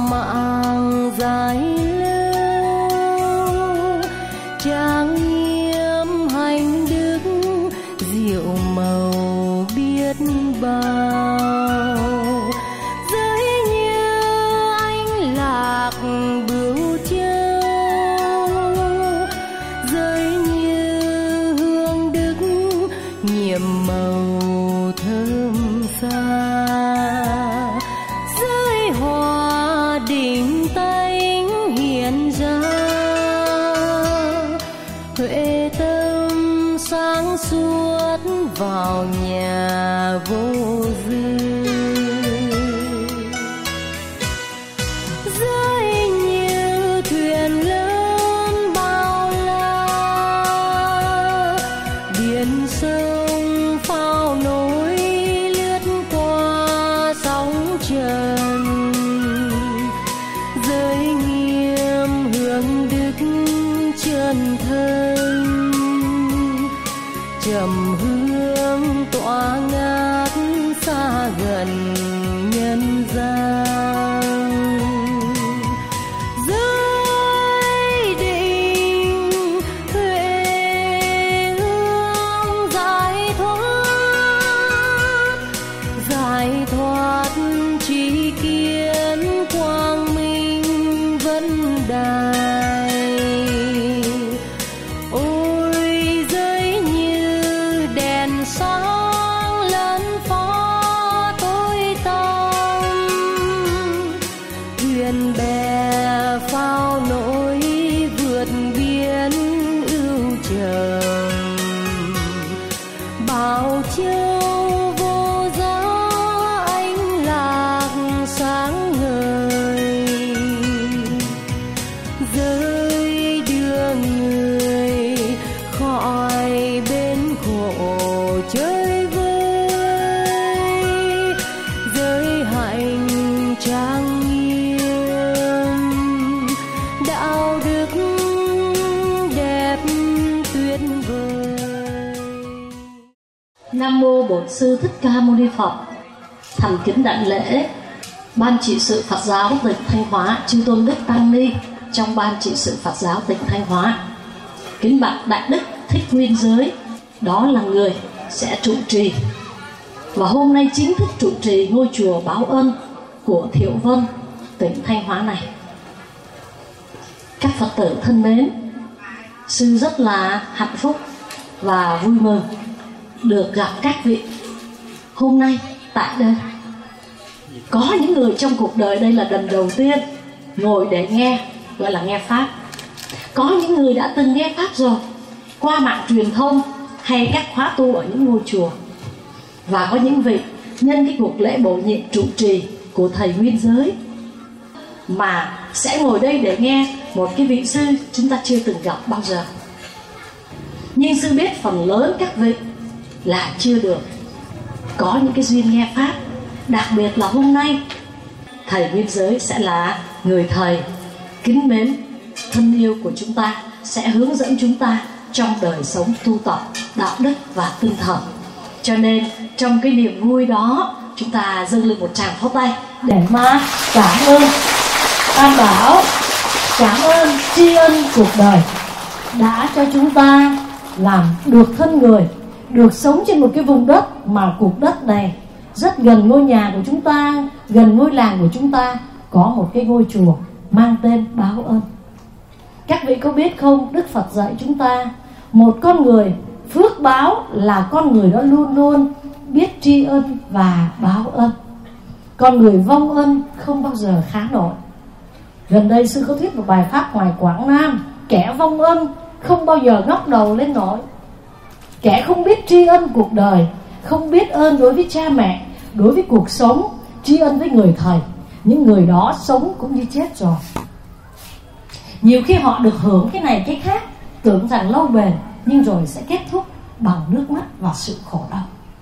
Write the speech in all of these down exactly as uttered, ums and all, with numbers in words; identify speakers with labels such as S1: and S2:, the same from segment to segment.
S1: mạng dài lâu, trang nghiêm hành đức diệu màu biết bao. Giới như anh lạc bửu châu, giới như hương đức nhiệm màu thơm xa. Giới hòa định tánh hiện ra, huệ tâm sáng suốt vào nhà vô dư. Giới như thuyền lớn bao la, biển sông phao nổi lướt qua sóng trần. Giới nghiêm hướng đức chân thân, trầm hương tỏa ngát xa gần nhân gian. Giới định huệ hương giải thoát, giải thoát tri kiến quang minh vân đài. Ôi giới như đèn sáng lẫn phó tối tăm, thuyền bè phao nổi vượt biển ưu trầm. Bảo châu vô giá ánh lạc sáng ngời, giới đưa người khỏi bên khổ chơi vơi. Giới hạnh trang nghiêm đạo đức đẹp tuyệt vời.
S2: Nam mô Bổn Sư Thích Ca Mâu Ni Phật. Thành kính đảnh lễ Ban trị sự Phật giáo tỉnh Thanh Hóa Chư Tôn Đức Tăng Ni trong Ban trị sự Phật giáo tỉnh Thanh Hóa. Kính bạch Đại Đức Thích Nguyên Giới, đó là người sẽ trụ trì, và hôm nay chính thức trụ trì ngôi chùa Báo Ân của Thiệu Vân, tỉnh Thanh Hóa này. Các Phật tử thân mến, sư rất là hạnh phúc và vui mừng được gặp các vị hôm nay tại đây. Có những người trong cuộc đời đây là lần đầu tiên ngồi để nghe, gọi là nghe Pháp. Có những người đã từng nghe Pháp rồi qua mạng truyền thông hay các khóa tu ở những ngôi chùa. Và có những vị nhân cái cuộc lễ bổ nhiệm trụ trì của Thầy Nguyên Giới mà sẽ ngồi đây để nghe một cái vị sư chúng ta chưa từng gặp bao giờ. Nhưng sư biết phần lớn các vị là chưa được có những cái duyên nghe Pháp. Đặc biệt là hôm nay Thầy Nguyên Giới sẽ là người thầy kính mến, thân yêu của chúng ta, sẽ hướng dẫn chúng ta trong đời sống tu tập, đạo đức và tinh thần. Cho nên trong cái niềm vui đó, chúng ta dâng lên một tràng pháo tay để mà cảm ơn Tam Bảo, cảm ơn tri ân cuộc đời đã cho chúng ta làm được thân người, được sống trên một cái vùng đất mà cuộc đất này rất gần ngôi nhà của chúng ta, gần ngôi làng của chúng ta có một cái ngôi chùa mang tên Báo Ân. Các vị có biết không, Đức Phật dạy chúng ta một con người phước báo là con người đó luôn luôn biết tri ân và báo ân. Con người vong ân không bao giờ khá nổi. Gần đây sư có thuyết một bài pháp ngoài Quảng Nam, kẻ vong ân không bao giờ ngóc đầu lên nổi. Kẻ không biết tri ân cuộc đời, không biết ơn đối với cha mẹ, đối với cuộc sống, tri ân với người thầy, những người đó sống cũng như chết rồi. Nhiều khi họ được hưởng cái này cái khác, tưởng rằng lâu bền, nhưng rồi sẽ kết thúc bằng nước mắt và sự khổ đau.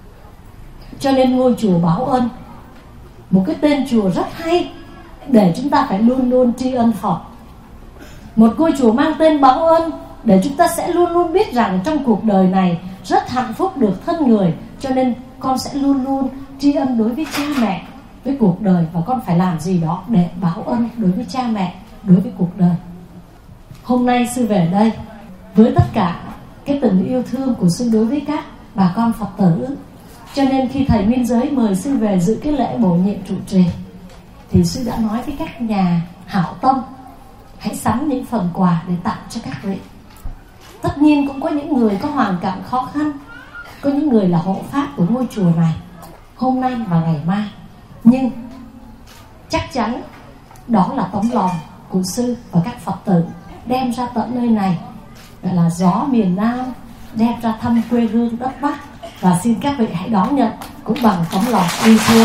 S2: Cho nên ngôi chùa Báo Ân, một cái tên chùa rất hay để chúng ta phải luôn luôn tri ân Phật. Một ngôi chùa mang tên Báo Ân để chúng ta sẽ luôn luôn biết rằng trong cuộc đời này rất hạnh phúc được thân người, cho nên con sẽ luôn luôn tri ân đối với cha mẹ, với cuộc đời, và con phải làm gì đó để báo ân đối với cha mẹ, đối với cuộc đời. Hôm nay sư về đây với tất cả cái tình yêu thương của sư đối với các bà con Phật tử, cho nên khi thầy Minh Giới mời sư về dự cái lễ bổ nhiệm trụ trì thì sư đã nói với các nhà hảo tâm hãy sắm những phần quà để tặng cho các vị. Tất nhiên cũng có những người có hoàn cảnh khó khăn, có những người là hộ pháp của ngôi chùa này hôm nay và ngày mai, nhưng chắc chắn đó là tấm lòng của sư và các Phật tử đem ra tận nơi này, gọi là gió miền Nam, đem ra thăm quê hương đất Bắc, và xin các vị hãy đón nhận cũng bằng tấm lòng yêu thương.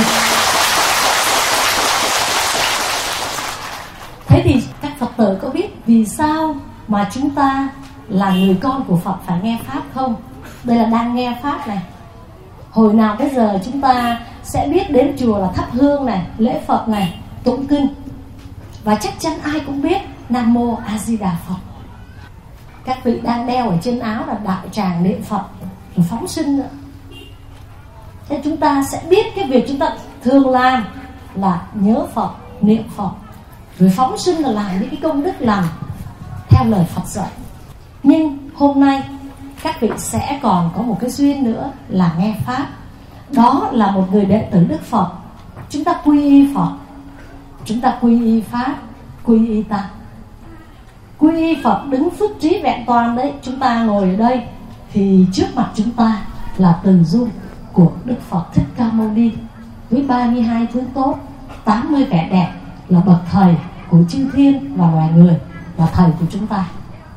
S2: Thế thì các Phật tử có biết vì sao mà chúng ta là người con của Phật phải nghe Pháp không? Đây là đang nghe Pháp này. Hồi nào bây giờ chúng ta sẽ biết đến chùa là thắp hương này, lễ Phật này, tụng kinh. Và chắc chắn ai cũng biết Nam Mô A Di Đà Phật. Các vị đang đeo ở trên áo là đại tràng niệm Phật rồi phóng sinh nữa. Thế chúng ta sẽ biết cái việc chúng ta thường làm là nhớ Phật, niệm Phật, rồi phóng sinh là làm những cái công đức lành theo lời Phật dạy. Nhưng hôm nay các vị sẽ còn có một cái duyên nữa là nghe Pháp. Đó là một người đệ tử Đức Phật. Chúng ta quy y Phật, chúng ta quy y Pháp, quy y Tăng. Quy y Phật đứng phước trí vẹn toàn đấy. Chúng ta ngồi ở đây thì trước mặt chúng ta là từ dung của Đức Phật Thích Ca Mâu Ni với ba mươi hai thứ tốt, tám mươi vẻ đẹp, là bậc thầy của chư thiên và loài người, là thầy của chúng ta.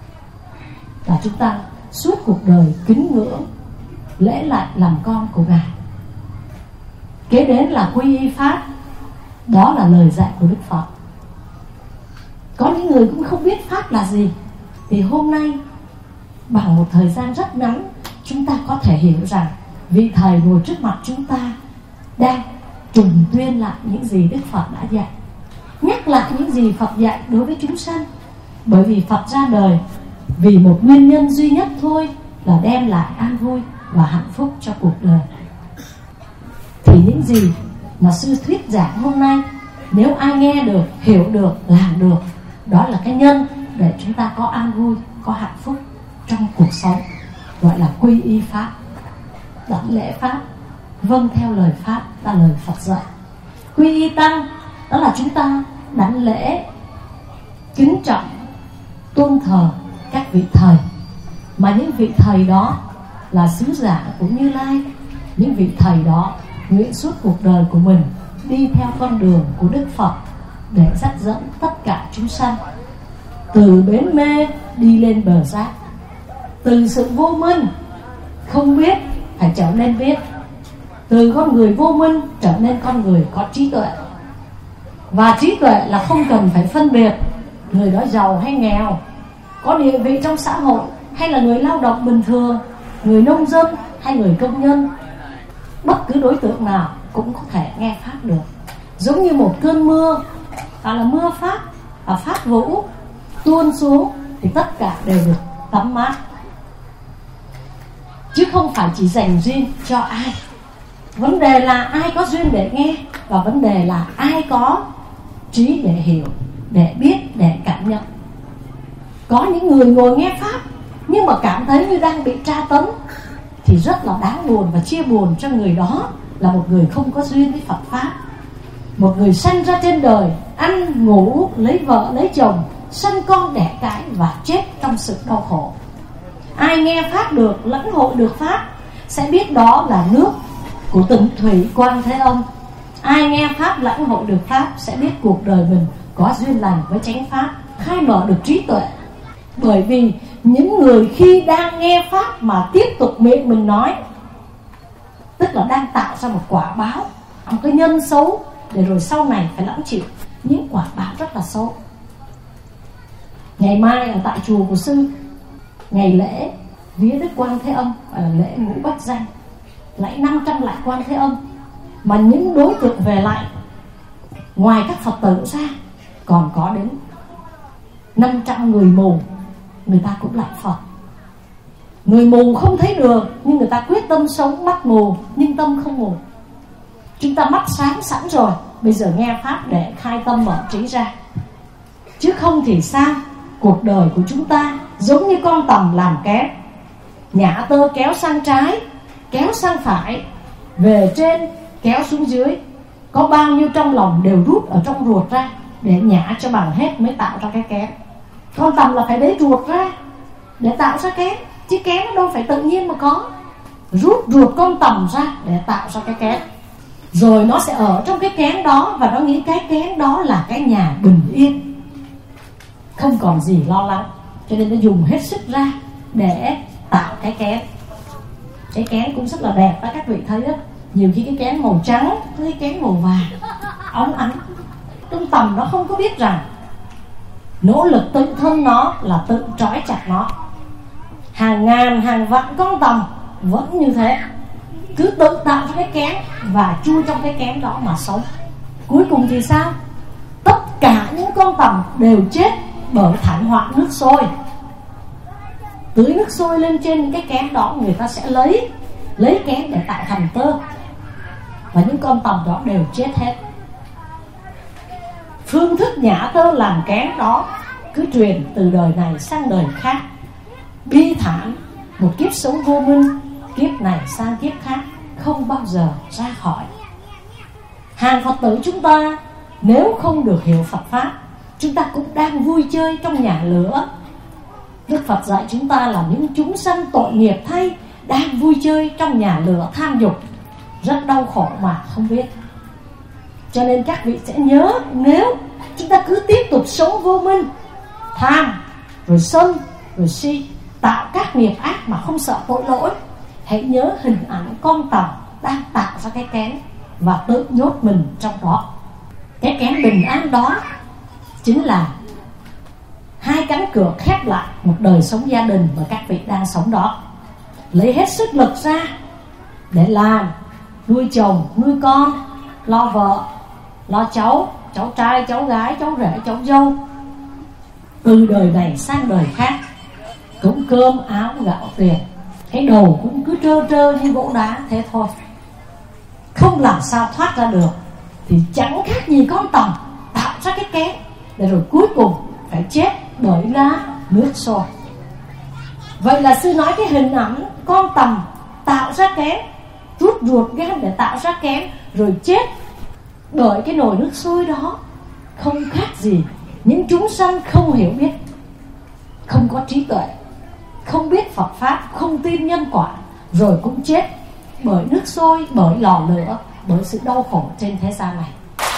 S2: Và chúng ta suốt cuộc đời kính ngưỡng, lễ lại làm con của Ngài. Kế đến là quy y Pháp. Đó là lời dạy của Đức Phật. Có những người cũng không biết Pháp là gì, thì hôm nay bằng một thời gian rất ngắn, chúng ta có thể hiểu rằng vị thầy ngồi trước mặt chúng ta đang trùng tuyên lại những gì Đức Phật đã dạy, nhắc lại những gì Phật dạy đối với chúng sanh. Bởi vì Phật ra đời vì một nguyên nhân duy nhất thôi, là đem lại an vui và hạnh phúc cho cuộc đời. Thì những gì mà sư thuyết giảng hôm nay, nếu ai nghe được, hiểu được, làm được, đó là cái nhân để chúng ta có an vui, có hạnh phúc trong cuộc sống. Gọi là quy y Pháp, đảnh lễ Pháp, vâng theo lời Pháp, là lời Phật dạy. Quy y Tăng, đó là chúng ta đảnh lễ, kính trọng, tôn thờ các vị thầy. Mà những vị thầy đó là sứ giả của Như Lai. Những vị thầy đó nguyện suốt cuộc đời của mình đi theo con đường của Đức Phật để dắt dẫn tất cả chúng sanh từ bến mê đi lên bờ giác, từ sự vô minh không biết phải trở nên biết, từ con người vô minh trở nên con người có trí tuệ. Và trí tuệ là không cần phải phân biệt người đó giàu hay nghèo, có địa vị trong xã hội hay là người lao động bình thường, người nông dân hay người công nhân. Bất cứ đối tượng nào cũng có thể nghe Pháp được. Giống như một cơn mưa, đó là mưa Pháp và Pháp vũ tuôn xuống, thì tất cả đều được tắm mát, chứ không phải chỉ dành riêng cho ai. Vấn đề là ai có duyên để nghe, và vấn đề là ai có trí để hiểu, để biết, để cảm nhận. Có những người ngồi nghe Pháp nhưng mà cảm thấy như đang bị tra tấn, thì rất là đáng buồn và chia buồn cho người đó, là một người không có duyên với Phật Pháp. Một người sanh ra trên đời, ăn, ngủ, lấy vợ, lấy chồng, sanh con đẻ cái và chết trong sự đau khổ. Ai nghe Pháp được, lãnh hội được Pháp, sẽ biết đó là nước của tịnh thủy Quan Thế Âm. Ai nghe Pháp, lãnh hội được Pháp, sẽ biết cuộc đời mình có duyên lành với chánh Pháp, khai mở được trí tuệ. Bởi vì những người khi đang nghe Pháp mà tiếp tục miệng mình nói, tức là đang tạo ra một quả báo, một cái nhân xấu, để rồi sau này phải lãnh chịu những quả báo rất là xấu. Ngày mai ở tại chùa của sư, ngày lễ vía Đức Quan Thế Âm, gọi là lễ ngũ bách danh, lạy năm trăm lạy Quan Thế Âm. Mà những đối tượng về lại, ngoài các Phật tử ra, còn có đến năm trăm người mù, người ta cũng lạy Phật. Người mù không thấy đường, nhưng người ta quyết tâm sống mắt mù nhưng tâm không mù. Chúng ta mắt sáng sẵn rồi, bây giờ nghe pháp để khai tâm mở trí ra. Chứ không thì sao? Cuộc đời của chúng ta giống như con tầm làm kén, nhả tơ kéo sang trái, kéo sang phải, về trên kéo xuống dưới. Có bao nhiêu trong lòng đều rút ở trong ruột ra để nhả cho bằng hết mới tạo ra cái kén. Con tầm là phải lấy ruột ra để tạo ra kén, chứ kén nó đâu phải tự nhiên mà có. Rút ruột con tầm ra để tạo ra cái kén. Rồi nó sẽ ở trong cái kén đó, và nó nghĩ cái kén đó là cái nhà bình yên, không còn gì lo lắng. Cho nên nó dùng hết sức ra để tạo cái kén. Cái kén cũng rất là đẹp đó, các vị thấy đó. Nhiều khi cái kén màu trắng, cái kén màu vàng, óng ánh. Trong tầm nó không có biết rằng nỗ lực tự thân nó là tự trói chặt nó. Hàng ngàn hàng vạn con tầm vẫn như thế, cứ tự tạo ra cái kén và chui trong cái kén đó mà sống. Cuối cùng thì sao? Tất cả những con tầm đều chết bởi thảm họa nước sôi. Tưới nước sôi lên trên những cái kén đó, người ta sẽ lấy lấy kén để tạo thành tơ, và những con tầm đó đều chết hết. Phương thức nhả tơ làm kén đó cứ truyền từ đời này sang đời khác. Bi thảm, một kiếp sống vô minh, kiếp này sang kiếp khác, không bao giờ ra khỏi. Hàng Phật tử chúng ta nếu không được hiểu Phật Pháp, chúng ta cũng đang vui chơi trong nhà lửa. Đức Phật dạy chúng ta là những chúng sanh tội nghiệp thay, đang vui chơi trong nhà lửa tham dục, rất đau khổ mà không biết. Cho nên các vị sẽ nhớ, nếu chúng ta cứ tiếp tục sống vô minh, tham, rồi sân, rồi si, tạo các nghiệp ác mà không sợ tội lỗi, hãy nhớ hình ảnh con tầm đang tạo ra cái kén và tự nhốt mình trong đó. Cái kén bình an đó chính là hai cánh cửa khép lại một đời sống gia đình mà các vị đang sống đó. Lấy hết sức lực ra để làm, nuôi chồng, nuôi con, lo vợ, lo cháu, cháu trai, cháu gái, cháu rể, cháu dâu, từ đời này sang đời khác, cũng cơm áo gạo tiền. Cái đầu cũng cứ trơ trơ như gỗ đá thế thôi, không làm sao thoát ra được. Thì chẳng khác gì con tầm tạo ra cái kén, để rồi cuối cùng phải chết bởi lá nước sôi. Vậy là sư nói cái hình ảnh con tầm tạo ra kén, rút ruột gan để tạo ra kén, rồi chết bởi cái nồi nước sôi đó, không khác gì những chúng sanh không hiểu biết, không có trí tuệ, không biết Phật Pháp, không tin nhân quả, rồi cũng chết bởi nước sôi, bởi lò lửa, bởi sự đau khổ trên thế gian này.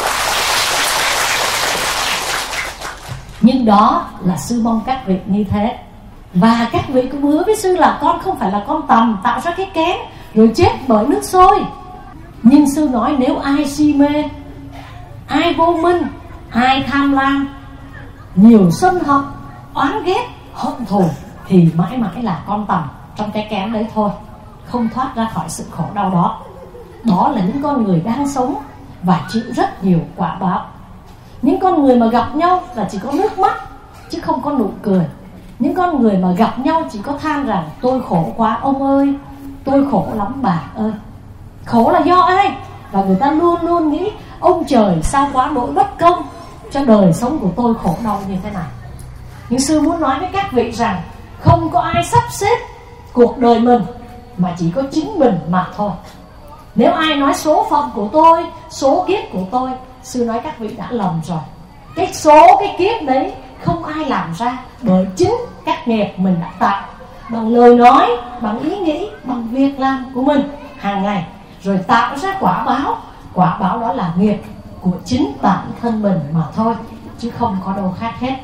S2: Nhưng đó là sư mong các vị như thế. Và các vị cũng hứa với sư là con không phải là con tầm tạo ra cái kén rồi chết bởi nước sôi. Nhưng sư nói nếu ai si mê, ai vô minh, ai tham lam, nhiều sân hận, oán ghét, hận thù, thì mãi mãi là con tầm trong cái kén đấy thôi, không thoát ra khỏi sự khổ đau đó. Đó là những con người đang sống và chịu rất nhiều quả báo. Những con người mà gặp nhau là chỉ có nước mắt chứ không có nụ cười. Những con người mà gặp nhau chỉ có than rằng tôi khổ quá ông ơi, tôi khổ lắm bà ơi. Khổ là do ai? Và người ta luôn luôn nghĩ ông trời sao quá đỗi bất công cho đời sống của tôi khổ đau như thế này. Nhưng sư muốn nói với các vị rằng không có ai sắp xếp cuộc đời mình, mà chỉ có chính mình mà thôi. Nếu ai nói số phận của tôi, số kiếp của tôi, sư nói các vị đã lầm rồi. Cái số, cái kiếp đấy không ai làm ra, bởi chính các nghiệp mình đã tạo bằng lời nói, bằng ý nghĩ, bằng việc làm của mình hàng ngày, rồi tạo ra quả báo. Quả báo đó là nghiệp của chính bản thân mình mà thôi, chứ không có đâu khác hết.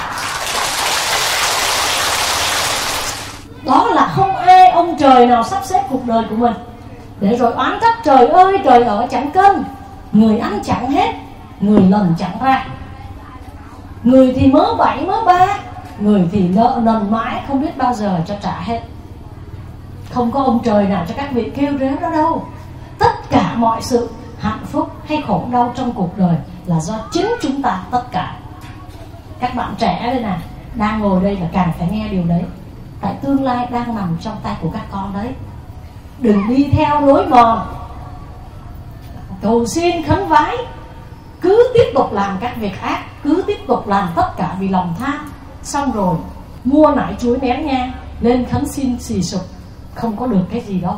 S2: Đó là không ai ông trời nào sắp xếp cuộc đời của mình để rồi oán trách trời ơi trời ở chẳng cân, người ăn chẳng hết, người lần chẳng ra, người thì mớ bảy mớ ba, người thì nợ nần mãi không biết bao giờ cho trả hết. Không có ông trời nào cho các vị kêu réo đó đâu. Tất cả mọi sự hạnh phúc hay khổ đau trong cuộc đời là do chính chúng ta tất cả. Các bạn trẻ đây nè, đang ngồi đây là càng phải nghe điều đấy. Tại tương lai đang nằm trong tay của các con đấy. Đừng đi theo lối mòn cầu xin khấn vái cứ tiếp tục làm các việc ác, cứ tiếp tục làm tất cả vì lòng tham, xong rồi mua nải chuối nén nhang lên khấn xin xì sụp, không có được cái gì đâu.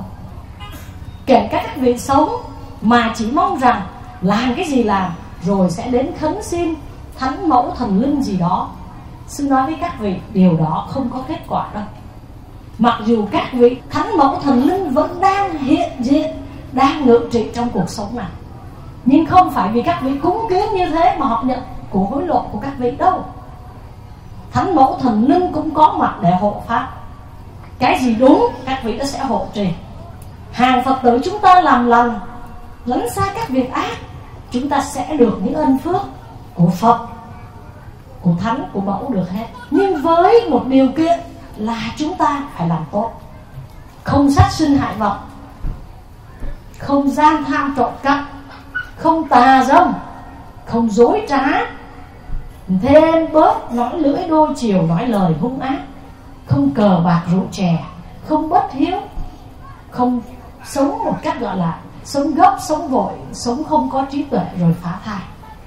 S2: Kể cả các vị sống mà chỉ mong rằng làm cái gì làm rồi sẽ đến khấn xin thánh mẫu thần linh gì đó, sư nói với các vị điều đó không có kết quả đâu. Mặc dù các vị thánh mẫu thần linh vẫn đang hiện diện, đang ngự trị trong cuộc sống này, nhưng không phải vì các vị cúng kiến như thế mà họ nhận của hối lộ của các vị đâu. Thánh mẫu thần linh cũng có mặt để hộ pháp. Cái gì đúng các vị đó sẽ hộ trì. Hàng Phật tử chúng ta làm lành, lánh xa các việc ác, chúng ta sẽ được những ân phước của Phật, của Thánh, của Mẫu được hết. Nhưng với một điều kiện là chúng ta phải làm tốt, không sát sinh hại vật, không gian tham trộm cắp, không tà dâm, không dối trá, thêm bớt nói lưỡi đôi chiều, nói lời hung ác, không cờ bạc rượu chè, không bất hiếu, không sống một cách gọi là sống gấp, sống vội, sống không có trí tuệ rồi phá thai.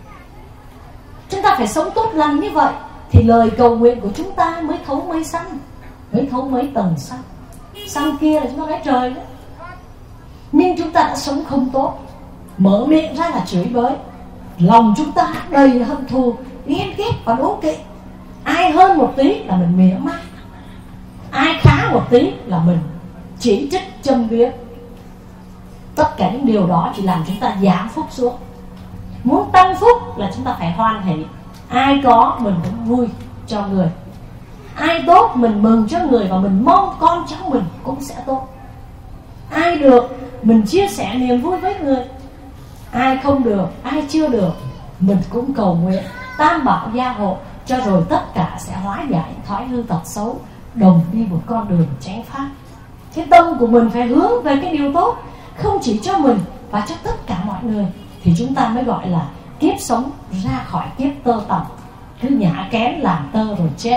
S2: Chúng ta phải sống tốt lành như vậy thì lời cầu nguyện của chúng ta mới thấu mây xanh, mới thấu mấy tầng xanh. Xanh kia là chúng ta nói trời đó. Nhưng chúng ta đã sống không tốt, mở miệng ra là chửi bới, lòng chúng ta đầy hận thù, ghen ghét và đố kỵ. Ai hơn một tí là mình mỉa mai, ai khá một tí là mình chỉ trích châm biếm. Tất cả những điều đó chỉ làm chúng ta giảm phúc xuống. Muốn tăng phúc là chúng ta phải hoan hỷ. Ai có mình cũng vui cho người, ai tốt mình mừng cho người, và mình mong con cháu mình cũng sẽ tốt. Ai được mình chia sẻ niềm vui với người, ai không được, ai chưa được mình cũng cầu nguyện tam bảo gia hộ, cho rồi tất cả sẽ hóa giải thói hư tật xấu, đồng đi một con đường chánh pháp. Cái tâm của mình phải hướng về cái điều tốt, không chỉ cho mình và cho tất cả mọi người, thì chúng ta mới gọi là kiếp sống ra khỏi kiếp tơ tằm, cứ nhả kén làm tơ rồi chết.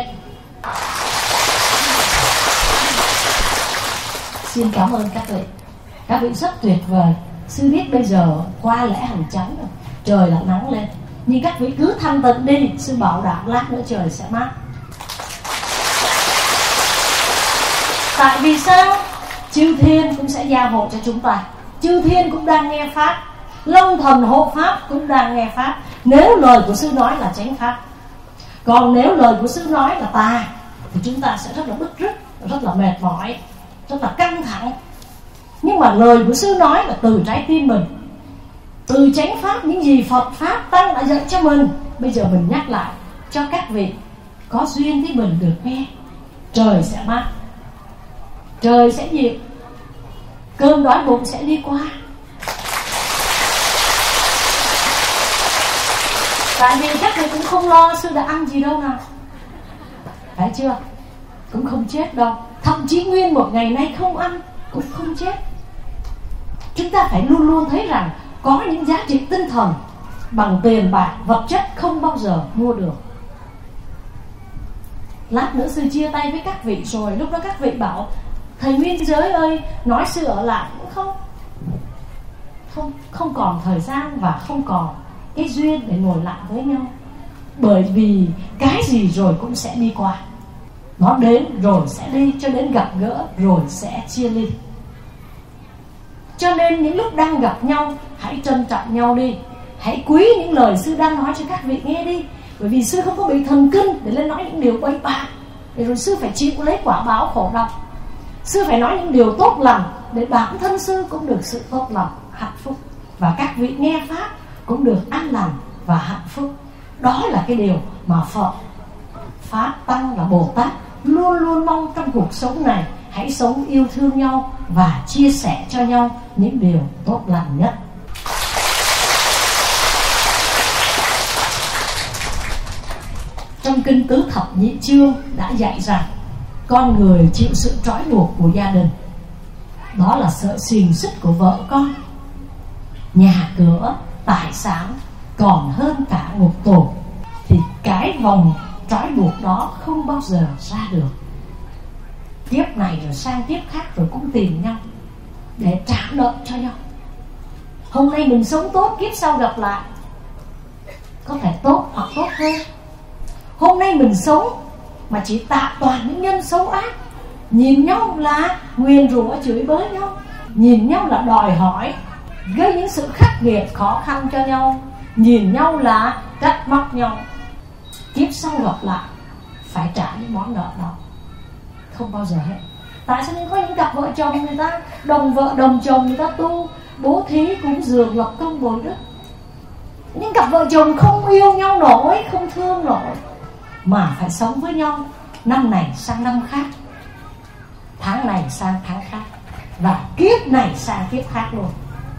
S2: Xin cảm ơn các vị. Các vị rất tuyệt vời. Sư biết bây giờ qua lễ hành chánh rồi, trời đã nắng lên, nhưng các vị cứ thanh tịnh đi, sư bảo đảm lát nữa trời sẽ mát. Tại vì sao? Chư thiên cũng sẽ gia hộ cho chúng ta. Chư thiên cũng đang nghe pháp, long thần hộ pháp cũng đang nghe pháp, nếu lời của sư nói là chánh pháp. Còn nếu lời của sư nói là tà thì chúng ta sẽ rất là bứt rứt, rất là mệt mỏi, rất là căng thẳng. Nhưng mà lời của sư nói là từ trái tim mình, từ chánh pháp, những gì Phật pháp tăng đã dạy cho mình, bây giờ mình nhắc lại cho các vị có duyên với mình được nghe. Trời sẽ mát, trời sẽ dịu, cơn đói bụng sẽ đi qua. Tại vì các vị cũng không lo sư đã ăn gì đâu nào, phải chưa? Cũng không chết đâu. Thậm chí nguyên một ngày nay không ăn cũng không chết. Chúng ta phải luôn luôn thấy rằng có những giá trị tinh thần bằng tiền bạc, vật chất không bao giờ mua được. Lát nữa sư chia tay với các vị rồi, lúc đó các vị bảo thầy Nguyên Giới ơi, nói sư ở lại cũng không Không, không còn thời gian và không còn cái duyên để ngồi lại với nhau. Bởi vì cái gì rồi cũng sẽ đi qua, nó đến rồi sẽ đi, cho đến gặp gỡ rồi sẽ chia ly. Cho nên những lúc đang gặp nhau, hãy trân trọng nhau đi, hãy quý những lời sư đang nói cho các vị nghe đi. Bởi vì sư không có bị thần kinh để lên nói những điều bậy bạ, để rồi sư phải chịu lấy quả báo khổ đau. Sư phải nói những điều tốt lành để bản thân sư cũng được sự tốt lành, hạnh phúc, và các vị nghe pháp cũng được an lành và hạnh phúc. Đó là cái điều mà Phật, Pháp, Tăng là Bồ Tát luôn luôn mong trong cuộc sống này. Hãy sống yêu thương nhau và chia sẻ cho nhau những điều tốt lành nhất. Trong Kinh Tứ Thập Nhị Chương đã dạy rằng con người chịu sự trói buộc của gia đình, đó là sợi xiềng xích của vợ con, nhà cửa, tài sản còn hơn cả ngục tù, thì cái vòng trói buộc đó không bao giờ ra được. Kiếp này rồi sang kiếp khác rồi cũng tìm nhau để trả nợ cho nhau. Hôm nay mình sống tốt, kiếp sau gặp lại có thể tốt hoặc tốt hơn. Hôm nay mình sống mà chỉ tạo toàn những nhân xấu ác, nhìn nhau là nguyền rủa chửi bới nhau, nhìn nhau là đòi hỏi, gây những sự khắc nghiệt khó khăn cho nhau, nhìn nhau là trách móc nhau. Kiếp sau gặp lại phải trả những món nợ đó, không bao giờ hết. Tại sao nên có những cặp vợ chồng người ta đồng vợ đồng chồng, người ta tu bố thí cúng dường lập công bồi đức, những cặp vợ chồng không yêu nhau nổi, không thương nổi, mà phải sống với nhau năm này sang năm khác, tháng này sang tháng khác, và kiếp này sang kiếp khác luôn.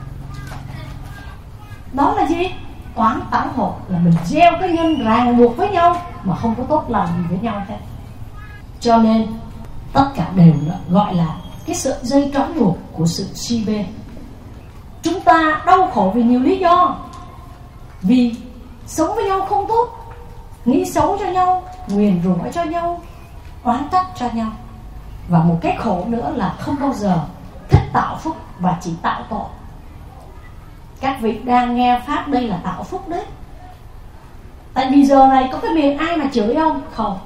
S2: Đó là gì? Oán tảo hộ, là mình gieo cái nhân ràng buộc với nhau mà không có tốt lành gì với nhau hết. Cho nên tất cả đều là gọi là cái sợi dây trói buộc của sự si mê. Chúng ta đau khổ vì nhiều lý do, vì sống với nhau không tốt, nghĩ xấu cho nhau, nguyền rủa cho nhau, oán trách cho nhau. Và một cái khổ nữa là không bao giờ thích tạo phúc và chỉ tạo tội. Các vị đang nghe pháp đây là tạo phúc đấy. Tại vì giờ này có cái miệng ai mà chửi không? Không.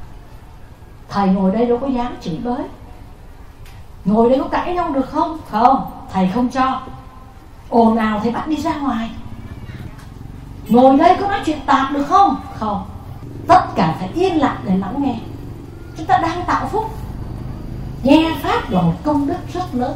S2: Thầy ngồi đây đâu có dám chửi bới. Ngồi đây có cãi nhau được không? Không, thầy không cho. Ồn ào thầy bắt đi ra ngoài. Ngồi đây có nói chuyện tạp được không? Không. Tất cả phải yên lặng để lắng nghe. Chúng ta đang tạo phúc. Nghe pháp là một công đức rất lớn.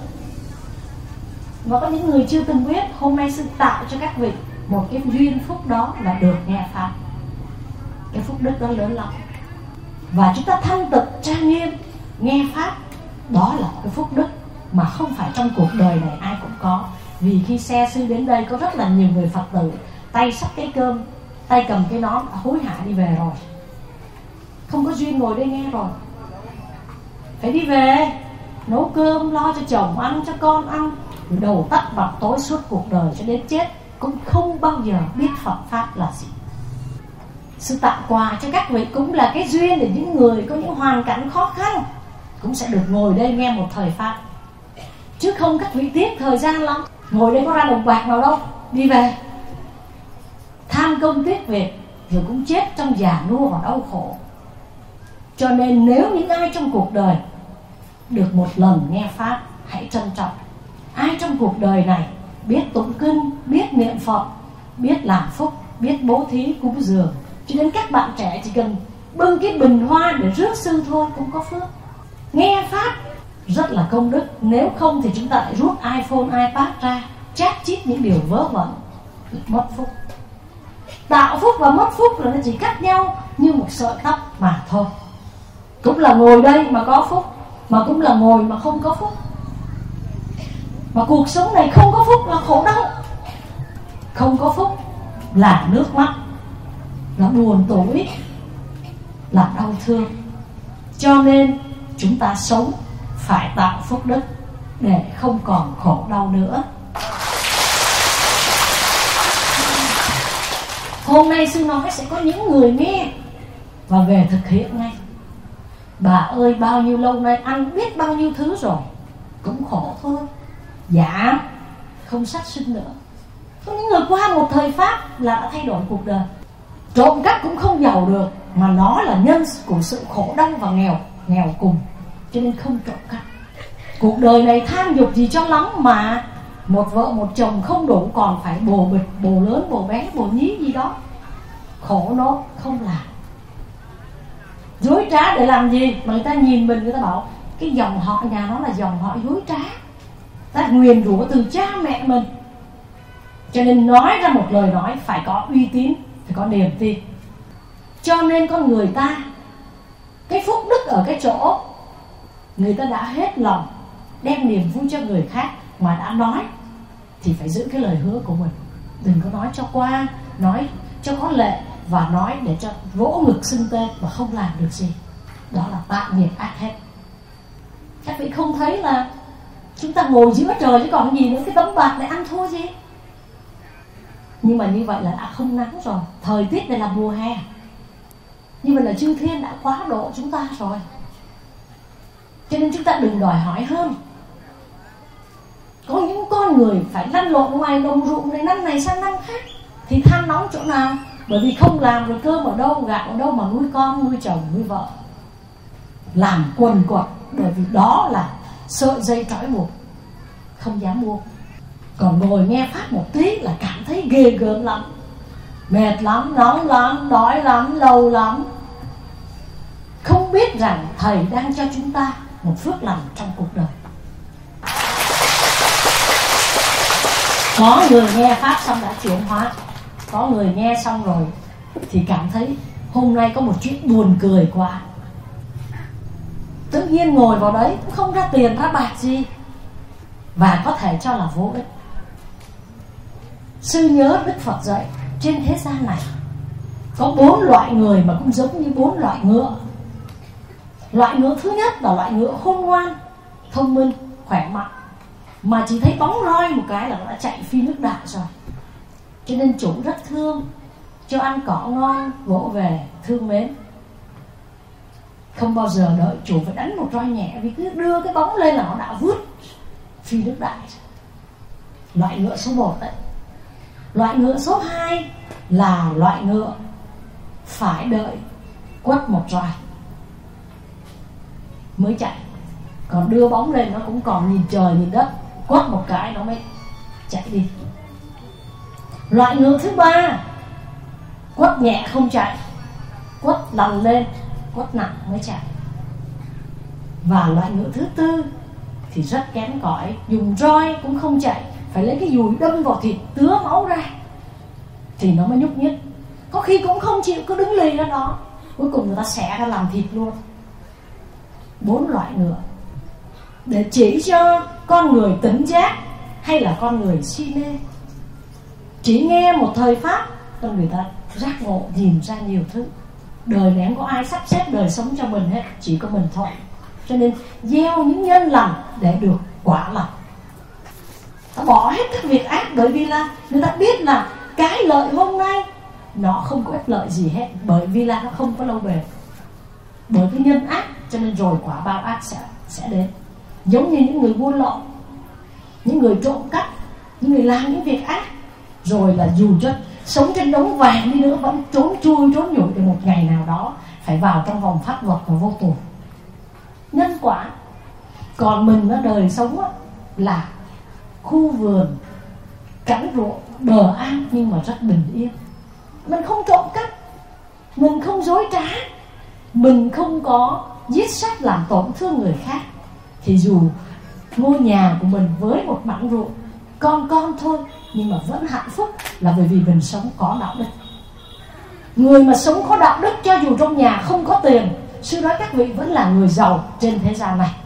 S2: Và có những người chưa từng biết, hôm nay sư tạo cho các vị một cái duyên phúc đó là được nghe pháp. Cái phúc đức đó lớn lắm. Và chúng ta thanh tịnh trang nghiêm nghe pháp, đó là cái phúc đức mà không phải trong cuộc đời này ai cũng có. Vì khi xe sư đến đây có rất là nhiều người Phật tử tay xách cái cơm, tay cầm cái nón, hối hả đi về rồi, không có duyên ngồi đây nghe rồi, phải đi về nấu cơm, lo cho chồng ăn, cho con ăn, rồi đầu tắt mặt tối suốt cuộc đời cho đến chết cũng không bao giờ biết Phật pháp là gì. Sư tặng quà cho các vị cũng là cái duyên để những người có những hoàn cảnh khó khăn cũng sẽ được ngồi đây nghe một thời pháp. Chứ không các vị tiếc thời gian lắm, ngồi đây có ra đồng bạc nào đâu, đi về tham công tiếc việc, rồi cũng chết trong già nua và đau khổ. Cho nên nếu những ai trong cuộc đời được một lần nghe pháp, hãy trân trọng. Ai trong cuộc đời này biết tụng kinh, biết niệm Phật, biết làm phúc, biết bố thí cúng dường, cho nên các bạn trẻ chỉ cần bưng cái bình hoa để rước sư thôi cũng có phước. Nghe pháp rất là công đức. Nếu không thì chúng ta lại rút iPhone, iPad ra chat chít những điều vớ vẩn, mất phúc. Tạo phúc và mất phúc là nó chỉ cách nhau như một sợi tóc mà thôi. Cũng là ngồi đây mà có phúc, mà cũng là ngồi mà không có phúc. Mà cuộc sống này không có phúc là khổ đau. Không có phúc là nước mắt, là buồn tủi, là đau thương. Cho nên chúng ta sống phải tạo phúc đức để không còn khổ đau nữa. Hôm nay sư nói sẽ có những người nghe và về thực hiện ngay. Bà ơi, bao nhiêu lâu nay ăn biết bao nhiêu thứ rồi, cũng khổ thôi. Dạ, không sát sinh nữa. Có những người qua một thời pháp là đã thay đổi cuộc đời. Trộm cắp cũng không giàu được, mà nó là nhân của sự khổ đau và nghèo, nghèo cùng, cho nên không trộm cắp. Cuộc đời này tham dục gì cho lắm mà một vợ một chồng không đủ, còn phải bồ bịch, bồ lớn, bồ bé, bồ nhí gì đó. Khổ nó không làm. Dối trá để làm gì? Mà người ta nhìn mình, người ta bảo cái dòng họ nhà nó là dòng họ dối trá, ta nguyền rủa từ cha mẹ mình. Cho nên nói ra một lời nói phải có uy tín, phải có niềm tin. Cho nên con người ta, cái phúc đức ở cái chỗ người ta đã hết lòng đem niềm vui cho người khác, mà đã nói thì phải giữ cái lời hứa của mình. Đừng có nói cho qua, nói cho có lệ, và nói để cho vỗ ngực xưng tên mà không làm được gì. Đó là tạo nghiệp ác hết. Các vị không thấy là chúng ta ngồi giữa trời chứ còn gì nữa, cái tấm bạc này ăn thua gì. Nhưng mà như vậy là đã không nắng rồi. Thời tiết này là mùa hè, như vậy là chư thiên đã quá độ chúng ta rồi. Cho nên chúng ta đừng đòi hỏi hơn. Có những con người phải lăn lộn ngoài đồng ruộng này năm này sang năm khác, thì than nóng chỗ nào? Bởi vì không làm rồi cơm ở đâu, gạo ở đâu mà nuôi con, nuôi chồng, nuôi vợ. Làm quần quật, bởi vì đó là sợi dây trói buộc, không dám buông. Còn ngồi nghe pháp một tí là cảm thấy ghê gớm lắm, mệt lắm, nóng lắm, đói lắm, lâu lắm. Không biết rằng Thầy đang cho chúng ta một phước lành trong cuộc đời. Có người nghe pháp xong đã chuyển hóa, có người nghe xong rồi thì cảm thấy hôm nay có một chuyện buồn cười quá. Tự nhiên ngồi vào đấy cũng không ra tiền ra bạc gì, và có thể cho là vô ích. Sư nhớ Đức Phật dạy trên thế gian này có bốn loại người mà cũng giống như bốn loại ngựa. Loại ngựa thứ nhất là loại ngựa khôn ngoan, thông minh, khỏe mạnh, mà chỉ thấy bóng roi một cái là nó đã chạy phi nước đại rồi. Cho nên chủ rất thương, cho ăn cỏ ngon, vỗ về thương mến. Không bao giờ đợi chủ phải đánh một roi nhẹ, vì cứ đưa cái bóng lên là nó đã vút phi nước đại. Loại ngựa số một đấy. Loại ngựa số hai là loại ngựa phải đợi quất một roi mới chạy. Còn đưa bóng lên nó cũng còn nhìn trời nhìn đất, quất một cái nó mới chạy đi. Loại ngựa thứ ba quất nhẹ không chạy, quất lằn lên, quất nặng mới chạy. Và loại ngựa thứ tư thì rất kém cỏi, dùng roi cũng không chạy, phải lấy cái dùi đâm vào thịt tứa máu ra thì nó mới nhúc nhích. Có khi cũng không chịu, cứ đứng lì ra đó, cuối cùng người ta xẻ ra làm thịt luôn. Bốn loại ngựa để chỉ cho con người tỉnh giác hay là con người si mê. Chỉ nghe một thời pháp con người ta giác ngộ, nhìn ra nhiều thứ. Đời này không có ai sắp xếp đời sống cho mình hết, chỉ có mình thôi. Cho nên gieo những nhân lành để được quả lành. Ta bỏ hết các việc ác, bởi vì là người ta biết là cái lợi hôm nay nó không có ích lợi gì hết, bởi vì là nó không có lâu bền. Bởi cái nhân ác cho nên rồi quả báo ác sẽ, sẽ đến. Giống như những người buôn lậu, những người trộm cắp, những người làm những việc ác, rồi là dù cho sống trên đống vàng đi nữa vẫn trốn chui trốn nhủi, để một ngày nào đó phải vào trong vòng pháp luật và vô tù. Nhân quả. Còn mình ở đời sống là khu vườn cảnh ruộng bờ an nhưng mà rất bình yên. Mình không trộm cắp, mình không dối trá, mình không có giết sát làm tổn thương người khác, thì dù ngôi nhà của mình với một mảnh ruộng con con thôi nhưng mà vẫn hạnh phúc, là bởi vì mình sống có đạo đức. Người mà sống có đạo đức cho dù trong nhà không có tiền, sư nói các vị vẫn là người giàu trên thế gian này.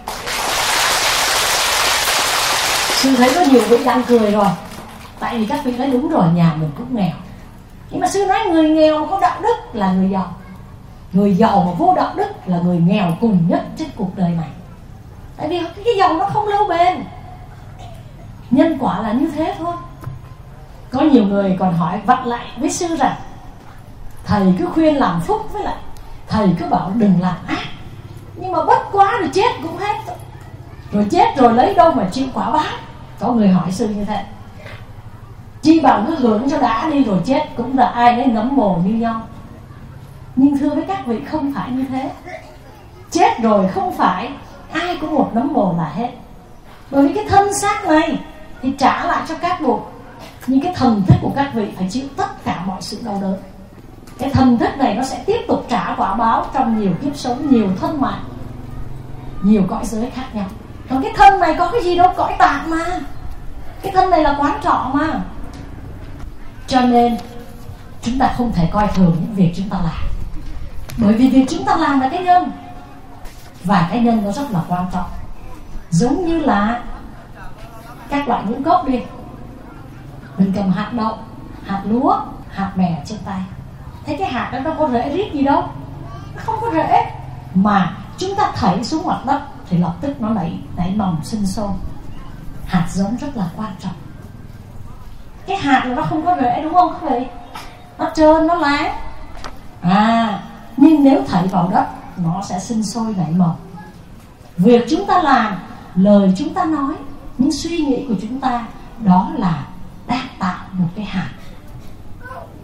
S2: Sư thấy có nhiều vị đang cười rồi, tại vì các vị nói đúng rồi, nhà mình cũng nghèo. Nhưng mà sư nói người nghèo có đạo đức là người giàu. Người giàu mà vô đạo đức là người nghèo cùng nhất trên cuộc đời này. Tại vì cái giàu nó không lâu bền. Nhân quả là như thế thôi. Có nhiều người còn hỏi vặn lại với sư rằng thầy cứ khuyên làm phúc, với lại thầy cứ bảo đừng làm ác, nhưng mà bất quá rồi chết cũng hết. Rồi chết rồi lấy đâu mà chịu quả báo. Có người hỏi sư như thế. Chi bằng cứ hưởng cho đã đi, rồi chết cũng là ai nấy nấm mồ như nhau. Nhưng thưa với các vị, không phải như thế. Chết rồi không phải ai cũng một nấm mồ là hết. Bởi vì cái thân xác này thì trả lại cho các bộ, nhưng cái thần thức của các vị phải chịu tất cả mọi sự đau đớn. Cái thần thức này nó sẽ tiếp tục trả quả báo trong nhiều kiếp sống, nhiều thân mạng, nhiều cõi giới khác nhau. Còn cái thân này có cái gì đâu, cõi tạm mà. Cái thân này là quán trọ mà. Cho nên chúng ta không thể coi thường những việc chúng ta làm, bởi vì việc chúng ta làm là cái nhân, và cái nhân nó rất là quan trọng. Giống như là các loại ngũ cốc đi, mình cầm hạt đậu, hạt lúa, hạt mè trên tay, thấy cái hạt đó nó có rễ riết gì đâu, nó không có rễ, mà chúng ta thảy xuống mặt đất thì lập tức nó nảy nảy mầm sinh sôi. Hạt giống rất là quan trọng. Cái hạt là nó không có rễ, đúng không các vị? Nó trơn, nó lá. À, nhưng nếu thảy vào đất nó sẽ sinh sôi nảy mầm. Việc chúng ta làm, lời chúng ta nói, những suy nghĩ của chúng ta, đó là đang tạo một cái hạt.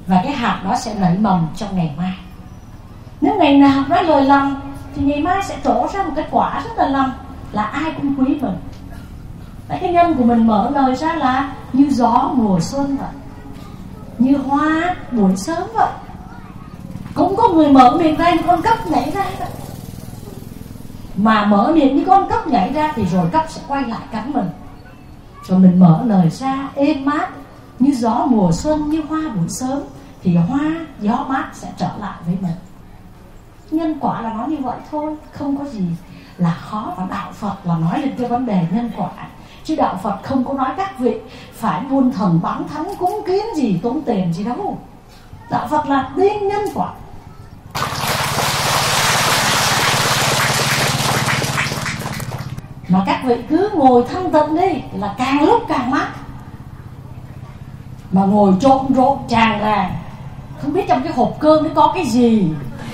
S3: và cái hạt đó sẽ nảy mầm trong ngày mai. Nếu ngày nào nói lời lầm thì ngày mai sẽ trổ ra một cái quả rất là lầm, là ai cũng quý mình. Đấy, cái nhân của mình mở lời ra là như gió mùa xuân vậy, như hoa buổi sớm vậy. Cũng có người mở miệng ra như con cóc nhảy ra vậy. Mà mở miệng như con cóc nhảy ra thì rồi cóc sẽ quay lại cắn mình. Rồi mình mở lời ra êm mát như gió mùa xuân, như hoa buổi sớm, thì hoa gió mát sẽ trở lại với mình. Nhân quả là nói như vậy thôi, không có gì là khó. Và đạo Phật là nói lên cái vấn đề nhân quả, chứ đạo Phật không có nói các vị phải buôn thần bán thánh cúng kiến gì, tốn tiền gì đâu. Đạo Phật là tin nhân quả. Mà các vị cứ ngồi thanh tịnh đi là càng lúc càng mát. Mà ngồi trộn rộn tràn ràng, không biết trong cái hộp cơm nó có cái gì,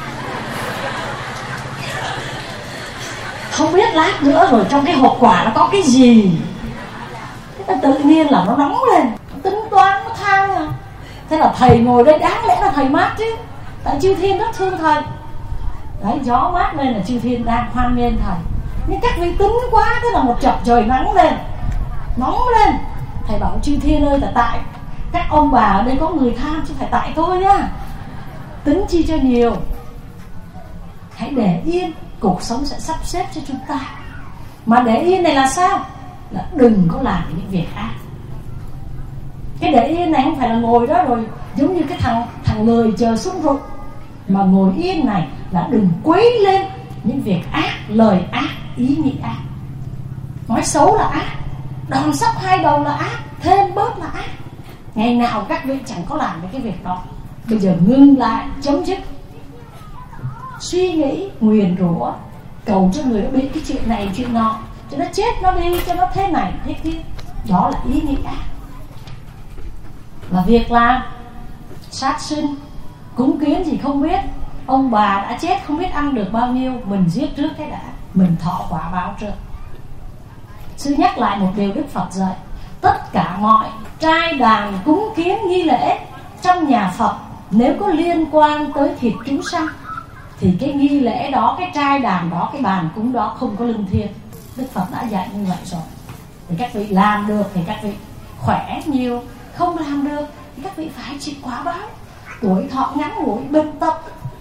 S3: không biết lát nữa rồi trong cái hộp quả nó có cái gì. Thế tự nhiên là nó nóng lên, nó tính toán, nó than à. Thế là thầy ngồi đây đáng lẽ là thầy mát chứ, tại chư thiên rất thương thầy. Đấy, gió mát lên là chư thiên đang hoan nghênh thầy. Nhưng các vị tính quá, thế là một chập trời nắng lên, nóng lên. Thầy bảo chư thiên ơi, là tại các ông bà ở đây có người tham, chứ phải tại tôi nhá. Tính chi cho nhiều, hãy để yên, cuộc sống sẽ sắp xếp cho chúng ta. Mà để yên này là sao? Là đừng có làm những việc ác. Cái để yên này không phải là ngồi đó rồi giống như cái thằng thằng người chờ sung rụng. Mà ngồi yên này là đừng quấy lên những việc ác, lời ác, ý nghĩ ác. Nói xấu là ác, đòn sắp hai đầu là ác, thêm bớt là ác. Ngày nào các vị chẳng có làm cái việc đó. Bây giờ ngưng lại, chấm dứt. Suy nghĩ, nguyền rủa, cầu cho người đó bị cái chuyện này, chuyện nọ, cho nó chết, nó đi, cho nó thế này, thế kia. Đó là ý nghĩ ác. Và việc làm sát sinh, cúng kiến gì không biết, ông bà đã chết không biết ăn được bao nhiêu, mình giết trước cái đã, mình thọ quả báo trước. Sư nhắc lại một điều Đức Phật dạy: tất cả mọi trai đàn cúng kiến nghi lễ trong nhà Phật nếu có liên quan tới thịt chúng sanh thì cái nghi lễ đó, cái trai đàn đó, cái bàn cúng đó không có linh thiêng. Đức Phật đã dạy như vậy rồi. Thì các vị làm được thì các vị khỏe nhiều, không làm được thì các vị phải chịu quả báo. Tuổi thọ ngắn ngủi, bệnh tật,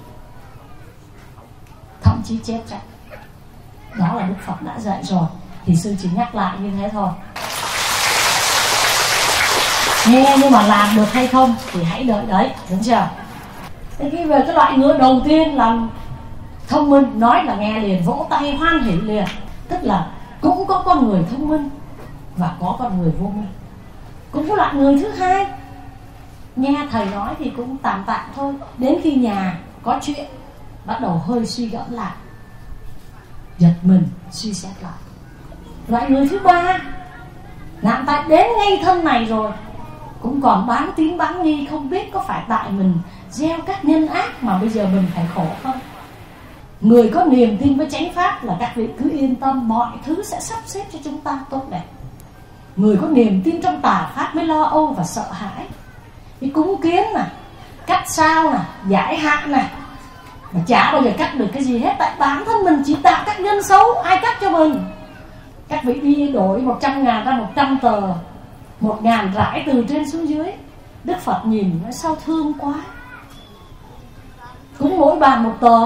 S3: thậm chí chết chắc. Đó là Đức Phật đã dạy rồi. Thì sư chỉ nhắc lại như thế thôi. Nghe nhưng mà làm được hay không thì hãy đợi đấy, đúng chưa? Thế khi về cái loại ngựa đầu tiên làm thông minh, nói là nghe liền, vỗ tay hoan hỉ liền. Tức là cũng có con người thông minh và có con người vô minh. Cũng có loại người thứ hai, nghe thầy nói thì cũng tạm tạm thôi, đến khi nhà có chuyện bắt đầu hơi suy gẫm lại, giật mình, suy xét lại. Loại người thứ ba, nạn tại đến ngay thân này rồi cũng còn bán tín bán nghi, không biết có phải tại mình gieo các nhân ác mà bây giờ mình phải khổ không. Người có niềm tin với chánh pháp là các vị cứ yên tâm, mọi thứ sẽ sắp xếp cho chúng ta tốt đẹp. Người có niềm tin trong tà pháp mới lo âu và sợ hãi. Cái cúng kiến nè, cắt sao nè, giải hạn nè, mà chả bao giờ cắt được cái gì hết. Tại bản thân mình chỉ tạo các nhân xấu, ai cắt cho mình. Các vị đi đổi một trăm ngàn ra một trăm tờ, một ngàn rải từ trên xuống dưới. Đức Phật nhìn nói sao thương quá. Cũng mỗi bàn một tờ,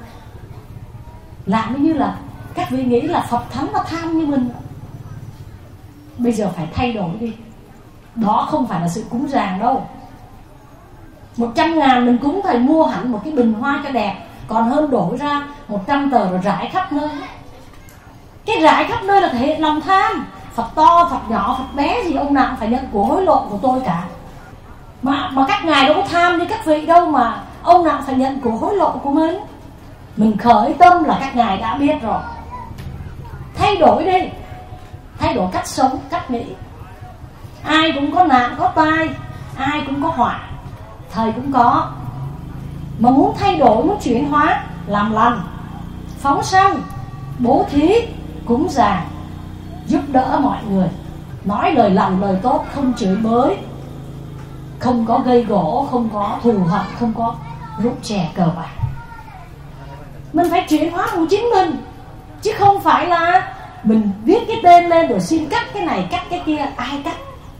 S3: làm như là các vị nghĩ là Phật thánh và tham như mình. Bây giờ phải thay đổi đi. Đó không phải là sự cúng dường đâu. Một trăm ngàn mình cúng thầy mua hẳn một cái bình hoa cho đẹp, còn hơn đổi ra một trăm tờ rồi rải khắp nơi. Cái rải khắp nơi là thể hiện lòng tham. Phật to, Phật nhỏ, Phật bé gì ông nào phải nhận của hối lộ của tôi cả. Mà, mà các ngài đâu có tham như các vị đâu mà ông nào phải nhận của hối lộ của mình. Mình khởi tâm là các ngài đã biết rồi. Thay đổi đi, thay đổi cách sống, cách nghĩ. Ai cũng có nạn, có tai, ai cũng có họa, thầy cũng có. Mà muốn thay đổi, muốn chuyển hóa, làm lành, phóng sanh, bố thí, cúng dường, giúp đỡ mọi người, nói lời lành lời tốt, không chửi bới, không có gây gỗ, không có thù hận, không có rượu chè cờ bạc. Mình phải chuyển hóa của chính mình, chứ không phải là mình viết cái tên lên rồi xin cắt cái này cắt cái kia. Ai cắt?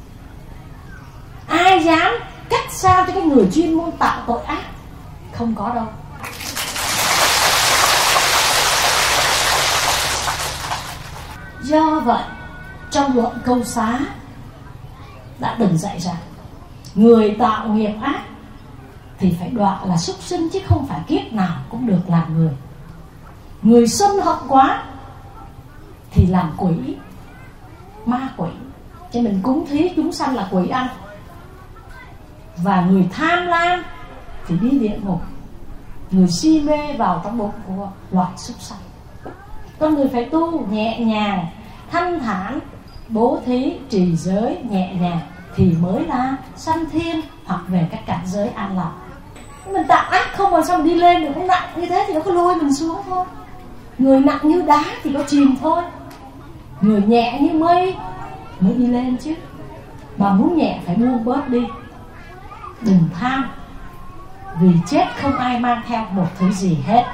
S3: Ai dám cắt sao cho cái người chuyên môn tạo tội ác? Không có đâu. Do vậy trong luận Câu Xá đã từng dạy rằng người tạo nghiệp ác thì phải đọa là súc sinh, chứ không phải kiếp nào cũng được làm người. Người sân hận quá thì làm quỷ, ma quỷ, cho mình cúng thí chúng sanh là quỷ ăn. Và người tham lam thì đi địa ngục. Người si mê vào trong bụng của loài súc sanh. Con người phải tu nhẹ nhàng, thanh thản, bố thí, trì giới nhẹ nhàng thì mới là sanh thiên hoặc về các cảnh giới an lạc. Mình tạo ác không mà sao mình đi lên được, không nặng như thế thì nó có lôi mình xuống thôi. Người nặng như đá thì có chìm thôi, người nhẹ như mây mới đi lên chứ. Mà muốn nhẹ phải buông bớt đi. Đừng tham, vì chết không ai mang theo một thứ gì hết.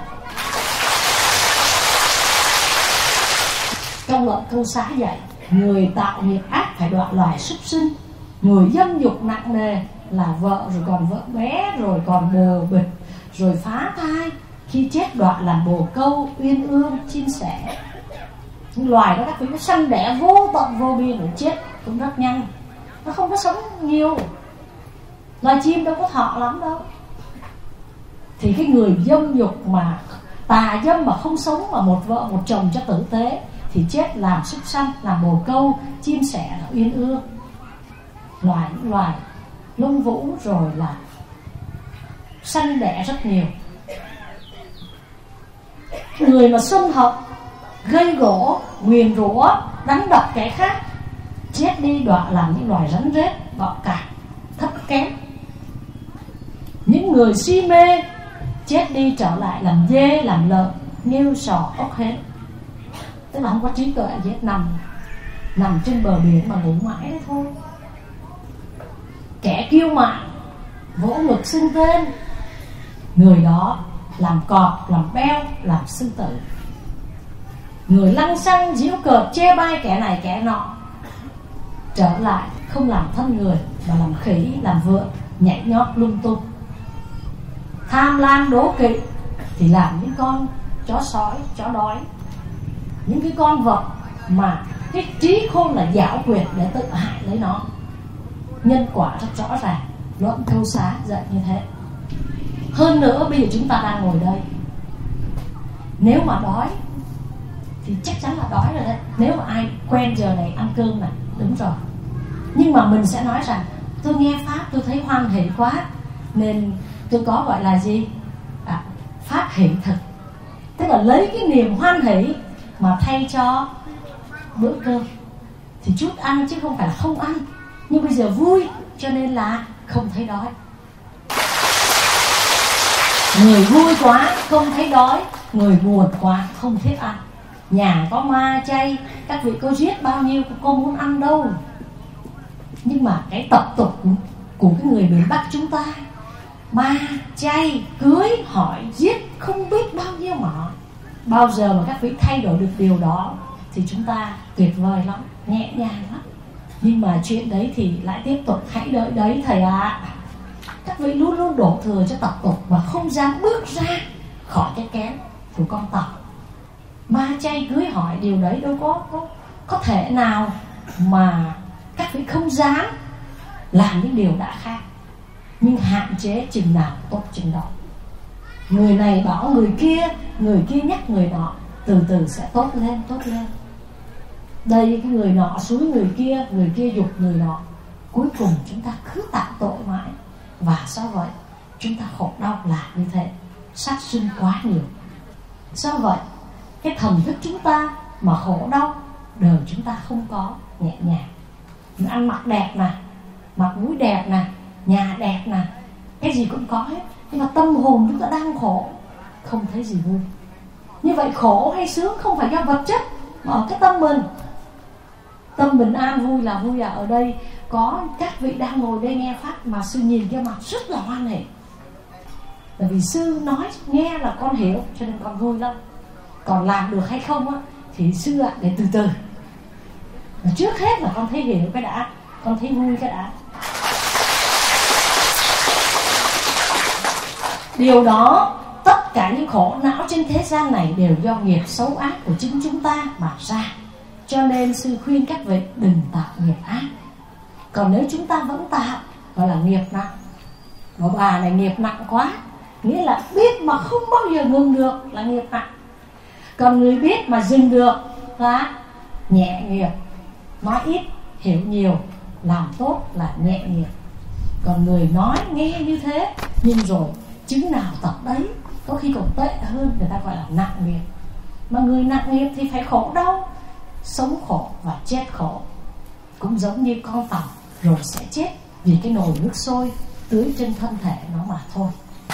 S3: Trong luận Câu Xá dạy người tạo nghiệp ác phải đọa loài súc sinh. Người dâm dục nặng nề là vợ rồi còn vợ bé, rồi còn bồ bịch, rồi phá thai, khi chết đọa làm bồ câu, uyên ương, chim sẻ. Những loài đó các vị nó sanh đẻ vô tận vô biên rồi chết cũng rất nhanh, nó không có sống nhiều. Loài chim đâu có thọ lắm đâu. Thì cái người dâm dục mà tà dâm mà không sống mà một vợ một chồng cho tử tế thì chết làm súc sanh, làm bồ câu, chim sẻ là uyên ương. Loài những loài lông vũ rồi là sanh đẻ rất nhiều. Người mà sân hận, gây gỗ, nguyền rủa, đánh đập kẻ khác, chết đi đọa làm những loài rắn rết, bọ cạp, thấp kém. Những người si mê chết đi trở lại làm dê, làm lợn, nghêu, sò, ốc hến. Tức là không có trí tuệ gì hết, nằm nằm trên bờ biển mà ngủ mãi đấy thôi. Kẻ kiêu mạn, vỗ ngực xưng tên, người đó làm cọp, làm beo, làm sư tử. Người lăng xăng, giễu cợt, chê bai kẻ này kẻ nọ, trở lại không làm thân người mà làm khỉ, làm vượn, nhảy nhót lung tung. Tham lam đố kỵ thì làm những con chó sói, chó đói, những cái con vật mà cái trí khôn là giảo quyệt để tự hại lấy nó. Nhân quả rất rõ ràng, luận Câu Xá dạy như thế. Hơn nữa bây giờ chúng ta đang ngồi đây, nếu mà đói thì chắc chắn là đói rồi đấy. Nếu mà ai quen giờ này ăn cơm này, đúng rồi. Nhưng mà mình sẽ nói rằng tôi nghe Pháp tôi thấy hoan hỷ quá, nên tôi có gọi là gì? À, Pháp hỷ thực. Tức là lấy cái niềm hoan hỷ mà thay cho bữa cơm. Thì chút ăn chứ không phải là không ăn. Nhưng bây giờ vui cho nên là không thấy đói. Người vui quá không thấy đói, người buồn quá không thích ăn. Nhà có ma chay, các vị cô giết bao nhiêu cô muốn ăn đâu. Nhưng mà cái tập tục của cái người miền Bắc chúng ta, ma chay, cưới, hỏi, giết không biết bao nhiêu mà. Bao giờ mà các vị thay đổi được điều đó thì chúng ta tuyệt vời lắm, nhẹ nhàng lắm. Nhưng mà chuyện đấy thì lại tiếp tục. Hãy đợi đấy thầy ạ. À. Các vị luôn luôn đổ thừa cho tập tục và không dám bước ra khỏi cái kén của con tộc. Ma chay cưới hỏi điều đấy đâu có, có có thể nào mà các vị không dám làm những điều đã khác. Nhưng hạn chế chừng nào tốt chừng đó. Người này bảo người kia, người kia nhắc người nọ, từ từ sẽ tốt lên, tốt lên. Đây cái người nọ suối người kia, người kia giục người nọ. Cuối cùng chúng ta cứ tạo tội mãi. Và sao vậy? Chúng ta khổ đau là như thế. Sát sinh quá nhiều. Sao vậy? Cái thần thức chúng ta mà khổ đau, đời chúng ta không có nhẹ nhàng. Mình ăn mặc đẹp nè, mặt mũi đẹp nè, nhà đẹp nè, cái gì cũng có hết. Nhưng mà tâm hồn chúng ta đang khổ, không thấy gì vui. Như vậy khổ hay sướng không phải do vật chất, mà ở cái tâm mình. tâm bình an vui là vui à. Ở đây có các vị đang ngồi đây nghe pháp mà sư nhìn cái mặt rất là hoan hỉ. Bởi vì sư nói nghe là con hiểu, cho nên con vui lắm. Còn làm được hay không á thì sư ạ, để từ từ. Mà trước hết là con thấy hiểu cái đã, con thấy vui cái đã. Điều đó, tất cả những khổ não trên thế gian này đều do nghiệp xấu ác của chính chúng ta mà ra. Cho nên sư khuyên các vị đừng tạo nghiệp ác. Còn nếu chúng ta vẫn tạo, gọi là nghiệp nặng. Mà bà này nghiệp nặng quá, nghĩa là biết mà không bao giờ ngừng được là nghiệp nặng. Còn người biết mà dừng được là nhẹ nghiệp. Nói ít, hiểu nhiều, làm tốt là nhẹ nghiệp. Còn người nói nghe như thế, nhưng rồi chứng nào tật đấy, có khi còn tệ hơn, người ta gọi là nặng nghiệp. Mà người nặng nghiệp thì phải khổ đâu, sống khổ và chết khổ. Cũng giống như con tàu rồi sẽ chết vì cái nồi nước sôi tưới trên thân thể nó mà thôi.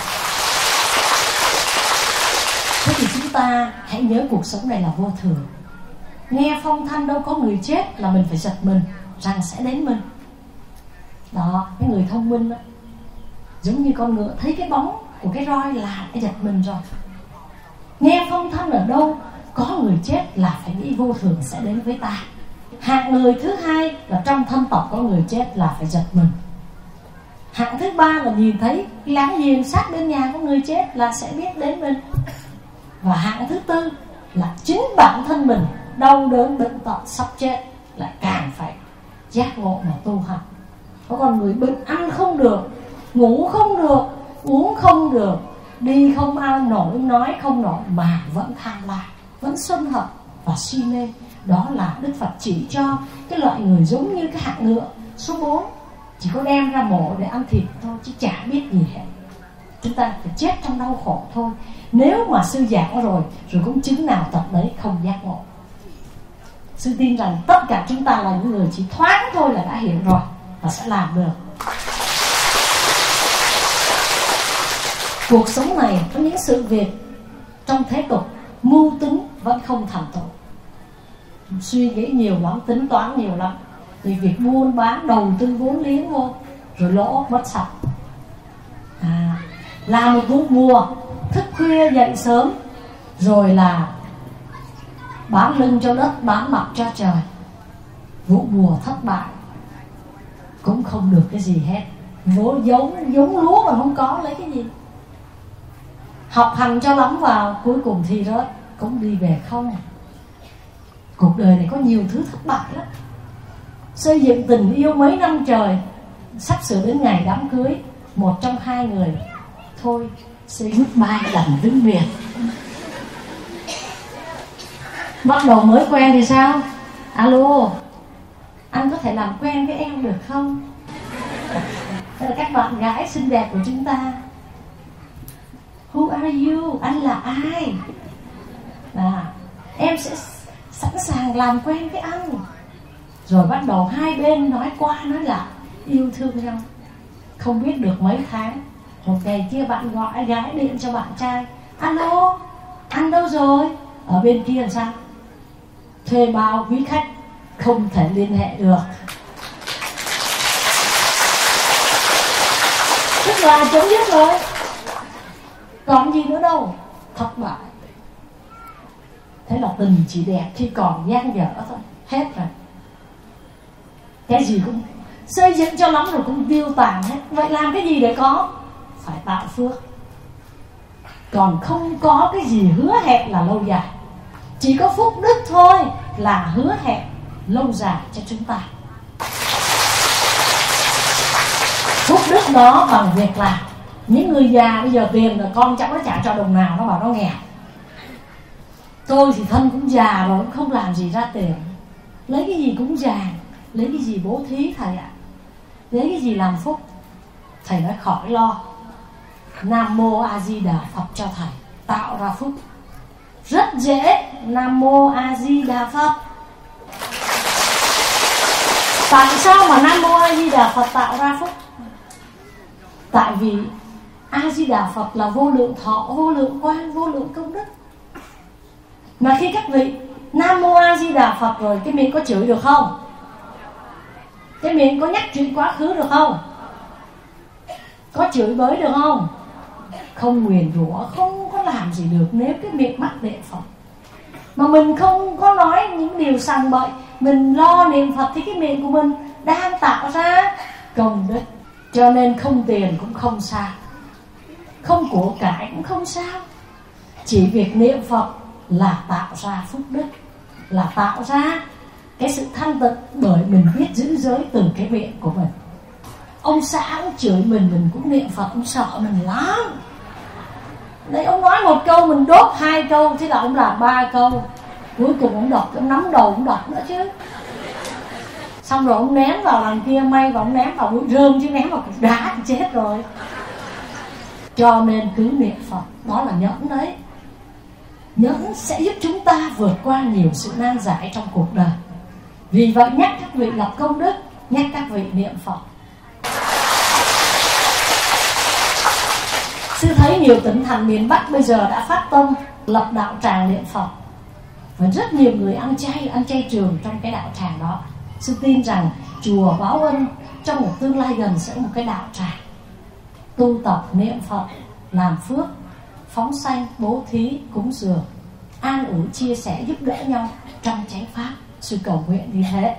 S3: Thế thì chúng ta hãy nhớ cuộc sống này là vô thường. Nghe phong thanh đâu có người chết là mình phải giật mình rằng sẽ đến mình. Đó, cái người thông minh đó, giống như con ngựa thấy cái bóng của cái roi là cái giật mình rồi. Nghe phong thanh ở đâu có người chết là phải nghĩ vô thường sẽ đến với ta. Hạng người thứ hai là trong thân tộc có người chết là phải giật mình. Hạng thứ ba là nhìn thấy láng giềng sát bên nhà có người chết là sẽ biết đến mình. Và hạng thứ tư là chính bản thân mình đau đớn bệnh tật sắp chết lại càng phải giác ngộ mà tu hành. Có con người bệnh ăn không được, ngủ không được, uống không được, đi không ăn nổi, nói không nổi mà vẫn tham lam, vẫn sân hận và si mê. Đó là Đức Phật chỉ cho cái loại người giống như cái hạng ngựa số bốn, chỉ có đem ra mổ để ăn thịt thôi chứ chả biết gì hết. Chúng ta phải chết trong đau khổ thôi. Nếu mà sư giảng rồi, rồi cũng chứng nào tật đấy không giác ngộ. Sư tin rằng tất cả chúng ta là những người chỉ thoáng thôi là đã hiểu rồi và sẽ làm được. Cuộc sống này có những sự việc trong thế tục mưu tính vẫn không thành tựu. Suy nghĩ nhiều lắm, tính toán nhiều lắm, vì việc buôn bán đầu tư vốn liếng vô rồi lỗ mất sạch. À, làm một vụ mùa thức khuya dậy sớm, rồi là bán lưng cho đất, bán mặt cho trời. Vụ mùa thất bại, cũng không được cái gì hết. Vốn giống giống lúa mà không có lấy cái gì. Học hành cho lắm vào, cuối cùng thi rớt, cũng đi về không. Cuộc đời này có nhiều thứ thất bại lắm. Xây dựng tình yêu mấy năm trời, sắp sửa đến ngày đám cưới, một trong hai người thôi say goodbye đành vĩnh biệt. Bắt đầu mới quen thì sao? Alo, anh có thể làm quen với em được không? Đây là các bạn gái xinh đẹp của chúng ta. Who are you? Anh là ai? À, em sẽ sẵn sàng làm quen với anh. Rồi bắt đầu hai bên nói qua nói lại, yêu thương nhau. Không biết được mấy tháng, một ngày kia bạn gọi gái điện cho bạn trai. Alo, anh đâu rồi? Ở bên kia làm sao? Thuê bao quý khách, không thể liên hệ được. Tức là chấm dứt rồi, còn gì nữa đâu. Thất bại. Thế là tình chỉ đẹp khi còn dang dở thôi, hết rồi. Cái gì cũng xây dựng cho lắm rồi cũng tiêu tàn hết. Vậy làm cái gì để có? Phải tạo phước. Còn không có cái gì hứa hẹn là lâu dài. Chỉ có phúc đức thôi là hứa hẹn lâu dài cho chúng ta. Phúc đức đó bằng việc làm. Những người già bây giờ tiền là con cháu nó trả cho đồng nào, nó bảo nó nghèo. Tôi thì thân cũng già rồi, cũng không làm gì ra tiền. Lấy cái gì cũng già, lấy cái gì bố thí thầy ạ? Lấy cái gì làm phúc? Thầy nói khỏi lo. Nam Mô A Di Đà Phật cho thầy tạo ra phúc. Rất dễ. Nam Mô A Di Đà Phật. Tại sao mà Nam Mô A Di Đà Phật tạo ra phúc? Tại vì A Di Đà Phật là vô lượng thọ, vô lượng quang, vô lượng công đức. Mà khi các vị Nam Mô A Di Đà Phật rồi, cái miệng có chửi được không? Cái miệng có nhắc chuyện quá khứ được không? Có chửi bới được không? Không nguyền rủa, không có làm gì được nếu cái miệng mắc niệm Phật. Mà mình không có nói những điều sằng bậy, mình lo niệm Phật thì cái miệng của mình đang tạo ra công đức. Cho nên không tiền cũng không sao, không của cải cũng không sao. Chỉ việc niệm Phật là tạo ra phúc đức, là tạo ra cái sự thanh tịnh, bởi mình biết giữ giới từ cái miệng của mình. Ông xã ông chửi mình, mình cũng niệm Phật, ông sợ mình lắm. Đấy, ông nói một câu mình đốt hai câu, thế là ông làm ba câu. Cuối cùng ông đọc, ông nắm đầu ông đọc nữa chứ. Xong rồi ông ném vào đằng kia, may và ông ném vào bụi rơm chứ ném vào cục đá thì chết rồi. Cho nên cứ niệm Phật, đó là nhẫn đấy. Nhẫn sẽ giúp chúng ta vượt qua nhiều sự nan giải trong cuộc đời. Vì vậy nhắc các vị lập công đức, nhắc các vị niệm Phật. Sư thấy nhiều tỉnh thành miền Bắc bây giờ đã phát tâm lập đạo tràng niệm Phật. Và rất nhiều người ăn chay, ăn chay trường trong cái đạo tràng đó. Sư tin rằng chùa Báo Ân trong một tương lai gần sẽ một cái đạo tràng tu tập niệm Phật, làm phước, phóng sanh, bố thí, cúng dường, an ủi, chia sẻ, giúp đỡ nhau trong chánh pháp. Sư cầu nguyện như thế.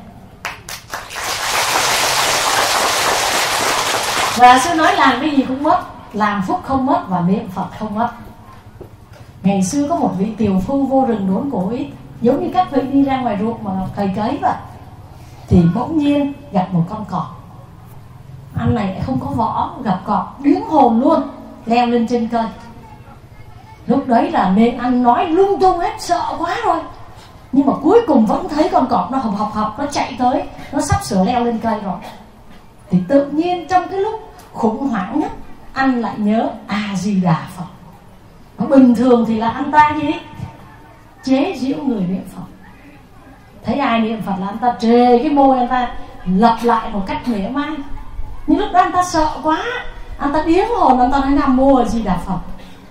S3: Và sư nói làm cái gì cũng mất, làm phúc không mất và niệm Phật không mất. Ngày xưa có một vị tiều phu vô rừng đốn củi, giống như các vị đi ra ngoài ruộng mà cày cấy vậy. Thì bỗng nhiên gặp một con cọp. Anh này lại không có võ, gặp cọp điếng hồn luôn, leo lên trên cây. Lúc đấy là nên anh nói lung tung hết, sợ quá rồi. Nhưng mà cuối cùng vẫn thấy con cọp nó học học học, nó chạy tới, nó sắp sửa leo lên cây rồi. Thì tự nhiên trong cái lúc khủng hoảng nhất, anh lại nhớ A-di-đà Phật. Và bình thường thì là anh ta gì? Chế giễu người niệm Phật. Thấy ai niệm Phật là anh ta trề cái môi, anh ta lặp lại một cách mỉa mai. Nhưng lúc đó anh ta sợ quá, anh ta điếng hồn, anh ta nói Nam Mô A Di Đà Phật.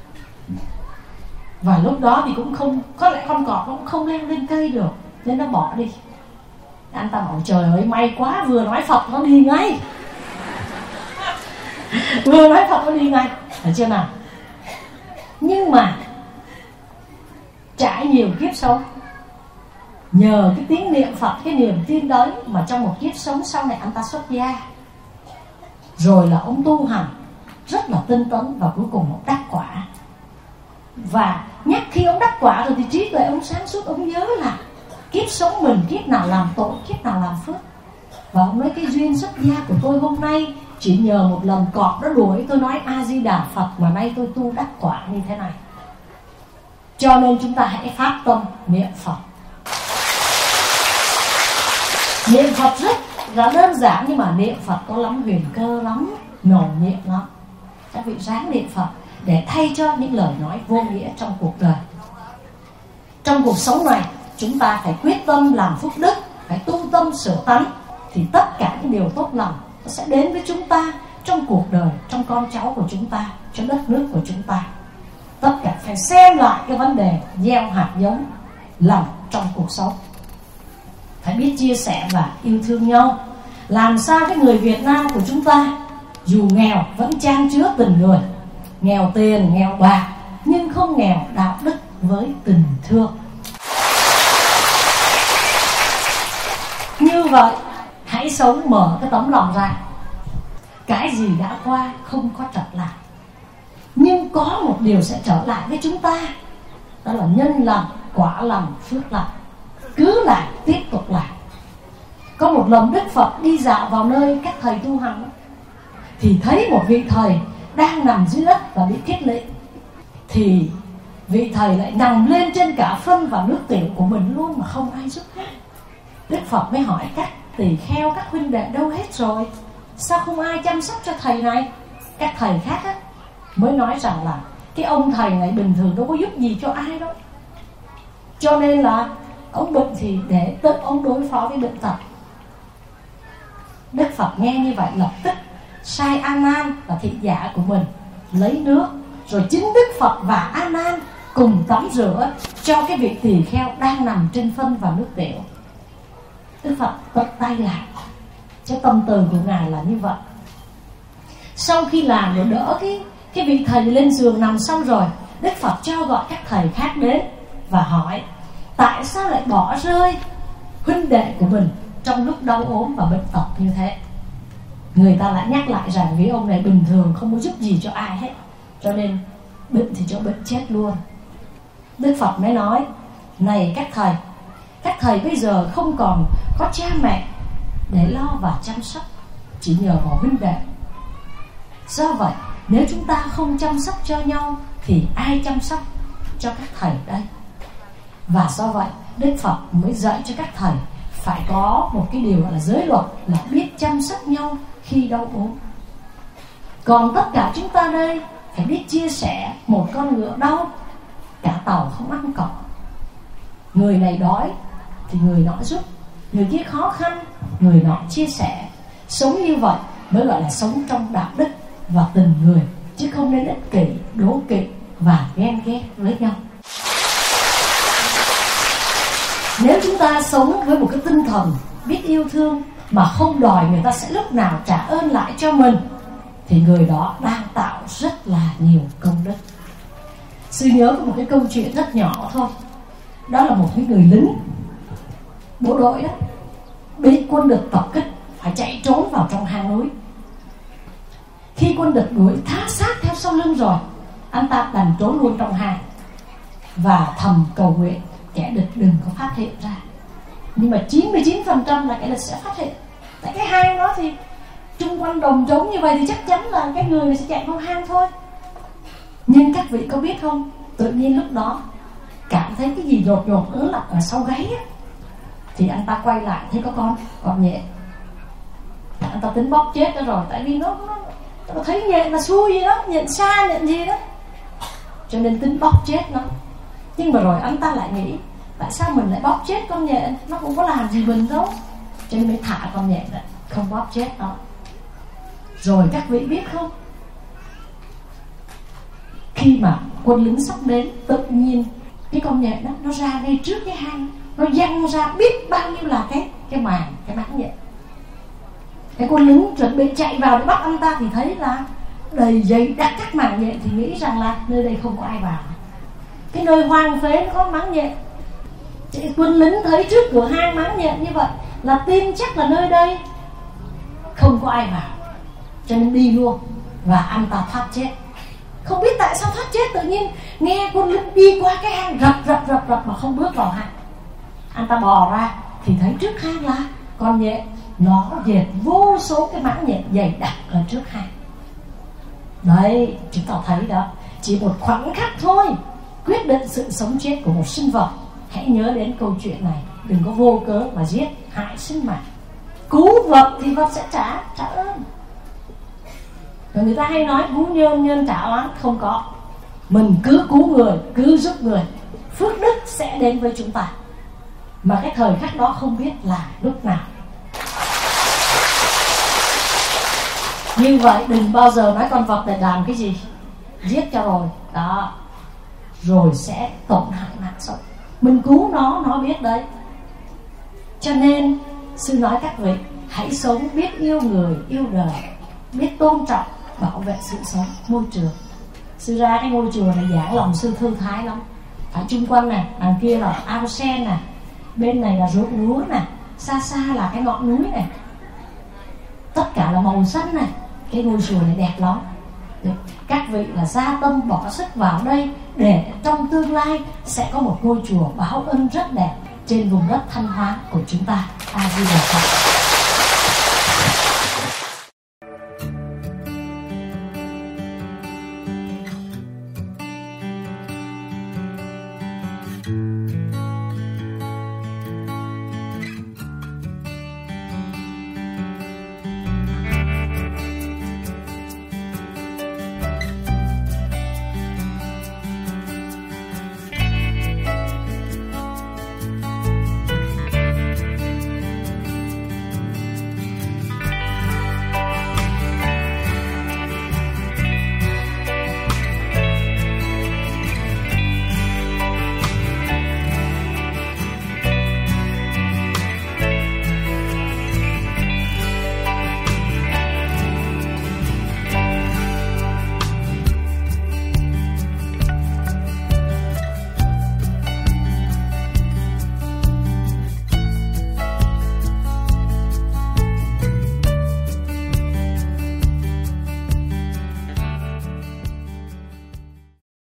S3: Và lúc đó thì cũng không, có lẽ con cọp nó cũng không leo lên cây được, nên nó bỏ đi. Anh ta bảo trời ơi may quá, vừa nói Phật nó đi ngay. Vừa nói Phật nó đi ngay, thấy chưa nào? Nhưng mà trải nhiều kiếp sống, nhờ cái tiếng niệm Phật, cái niềm tin đấy mà trong một kiếp sống sau này anh ta xuất gia. Rồi là ông tu hành rất là tinh tấn và cuối cùng ông đắc quả. Và nhắc khi ông đắc quả rồi thì trí tuệ ông sáng suốt, ông nhớ là kiếp sống mình kiếp nào làm tội, kiếp nào làm phước. Và ông nói cái duyên xuất gia của tôi hôm nay chỉ nhờ một lần cọp nó đuổi tôi nói A-di-đà Phật mà nay tôi tu đắc quả như thế này. Cho nên chúng ta hãy phát tâm niệm Phật. Niệm Phật rất là đơn giản, nhưng mà niệm Phật có lắm huyền cơ lắm, màu nhiệm lắm. Các vị ráng niệm Phật để thay cho những lời nói vô nghĩa trong cuộc đời. Trong cuộc sống này chúng ta phải quyết tâm làm phúc đức, phải tu tâm sửa tánh, thì tất cả những điều tốt lành nó sẽ đến với chúng ta trong cuộc đời, trong con cháu của chúng ta, trong đất nước của chúng ta. Tất cả phải xem lại cái vấn đề gieo hạt giống lành trong cuộc sống. Phải biết chia sẻ và yêu thương nhau. Làm sao cái người Việt Nam của chúng ta dù nghèo vẫn chan chứa tình người, nghèo tiền, nghèo bạc, nhưng không nghèo đạo đức với tình thương. Như vậy hãy sống mở cái tấm lòng ra. Cái gì đã qua không có trở lại, nhưng có một điều sẽ trở lại với chúng ta, đó là nhân lành, quả lành, phước lành. Cứ làm, tiếp tục làm. Có một lần Đức Phật đi dạo vào nơi các thầy tu hành, thì thấy một vị thầy đang nằm dưới đất và bị kết lệ. Thì vị thầy lại nằm lên trên cả phân và nước tiểu của mình luôn mà không ai giúp hết. Đức Phật mới hỏi các tỳ kheo, các huynh đệ đâu hết rồi, sao không ai chăm sóc cho thầy này? Các thầy khác á, mới nói rằng là cái ông thầy này bình thường đâu có giúp gì cho ai đâu, cho nên là ông bệnh thì để tự ông đối phó với bệnh tật. Đức Phật nghe như vậy lập tức sai A Nan và thị giả của mình lấy nước, rồi chính Đức Phật và A Nan cùng tắm rửa cho cái vị tỳ kheo đang nằm trên phân và nước tiểu. Đức Phật tận tay lại, Chứ tâm từ của Ngài là như vậy. Sau khi làm rồi đỡ cái cái vị thầy lên giường nằm xong rồi, Đức Phật cho gọi các thầy khác đến và hỏi tại sao lại bỏ rơi huynh đệ của mình trong lúc đau ốm và bệnh tật như thế. Người ta lại nhắc lại rằng vì ông này bình thường không có giúp gì cho ai hết, cho nên bệnh thì cho bệnh chết luôn. Đức Phật mới nói: này các thầy, các thầy bây giờ không còn có cha mẹ để lo và chăm sóc, chỉ nhờ vào huynh đệ. Do vậy nếu chúng ta không chăm sóc cho nhau thì ai chăm sóc cho các thầy đây? Và do vậy Đức Phật mới dạy cho các thầy phải có một cái điều gọi là giới luật, là biết chăm sóc nhau khi đau ốm. Còn tất cả chúng ta đây phải biết chia sẻ. Một con ngựa đau, cả tàu không ăn cỏ. Người này đói thì người nọ giúp, người kia khó khăn, người nọ chia sẻ. Sống như vậy mới gọi là sống trong đạo đức và tình người, chứ không nên ích kỷ, đố kỵ và ghen ghét với nhau. Nếu chúng ta sống với một cái tinh thần biết yêu thương mà không đòi người ta sẽ lúc nào trả ơn lại cho mình, thì người đó đang tạo rất là nhiều công đức. Sư nhớ có một cái câu chuyện rất nhỏ thôi. Đó là một cái người lính bộ đội đó, bị quân địch tập kích, phải chạy trốn vào trong hang núi. Khi quân địch đuổi thá sát theo sau lưng rồi, anh ta đành trốn luôn trong hang và thầm cầu nguyện kẻ địch đừng có phát hiện ra. Nhưng mà chín mươi chín phần trăm là kẻ địch sẽ phát hiện. Tại cái hang đó thì chung quanh đồng trống như vậy thì chắc chắn là cái người này sẽ chạy vào hang thôi. Nhưng các vị có biết không, tự nhiên lúc đó cảm thấy cái gì đột ngột ớn lạnh ở sau gáy á, thì anh ta quay lại thấy có con con nhện. Anh ta tính bóp chết nó rồi, tại vì nó, nó, nó thấy nhện là xui gì đó, nhện xa nhện gì đó, cho nên tính bóp chết nó. Nhưng mà rồi anh ta lại nghĩ tại sao mình lại bóp chết con nhện, nó cũng có làm gì mình đâu, cho nên mới thả con nhện lại, không bóp chết nó. Rồi các vị biết không, khi mà quân lính sắp đến, tự nhiên cái con nhện đó nó ra ngay trước cái hang, nó văng ra biết bao nhiêu là cái cái màng, cái mảng nhện. Cái quân lính chuẩn bị chạy vào để bắt anh ta thì thấy là đầy dày đặc các mảng nhện, thì nghĩ rằng là nơi đây không có ai vào. Cái nơi hoang phế nó có mảng nhện. Chị quân lính thấy trước cửa hang mảng nhện như vậy là tin chắc là nơi đây không có ai vào, cho nên đi luôn và anh ta thoát chết. Không biết tại sao thoát chết, tự nhiên nghe quân lính đi qua cái hang rập rập rập rập mà không bước vào hang. Anh ta bò ra thì thấy trước hang là con nhện, nó dệt vô số cái mảng nhện dày đặc ở trước hang. Đấy, chúng ta thấy đó, chỉ một khoảnh khắc thôi quyết định sự sống chết của một sinh vật. Hãy nhớ đến câu chuyện này, đừng có vô cớ mà giết hại sinh mạng. Cứu vật thì vật sẽ trả trả ơn. Rồi người ta hay nói cứu nhân nhân trả oán, không có. Mình cứ cứu người, cứ giúp người, phước đức sẽ đến với chúng ta. Mà cái thời khắc đó không biết là lúc nào. Như vậy đừng bao giờ nói con vật để làm cái gì, giết cho rồi đó, rồi sẽ tổn hại mạng sống. Mình cứu nó, nó biết đấy. Cho nên sư nói các vị hãy sống biết yêu người, yêu đời, biết tôn trọng, bảo vệ sự sống, môi trường. Sư ra cái ngôi chùa này giảng lòng sư thư thái lắm. Ở chung quanh này, đằng kia là ao sen này, bên này là ruộng lúa này, xa xa là cái ngọn núi này, tất cả là màu xanh này. Cái ngôi chùa này đẹp lắm. Các vị là gia tâm bỏ sức vào đây để trong tương lai sẽ có một ngôi chùa báo ân rất đẹp trên vùng đất Thanh Hóa của chúng ta. A Di Đà Phật.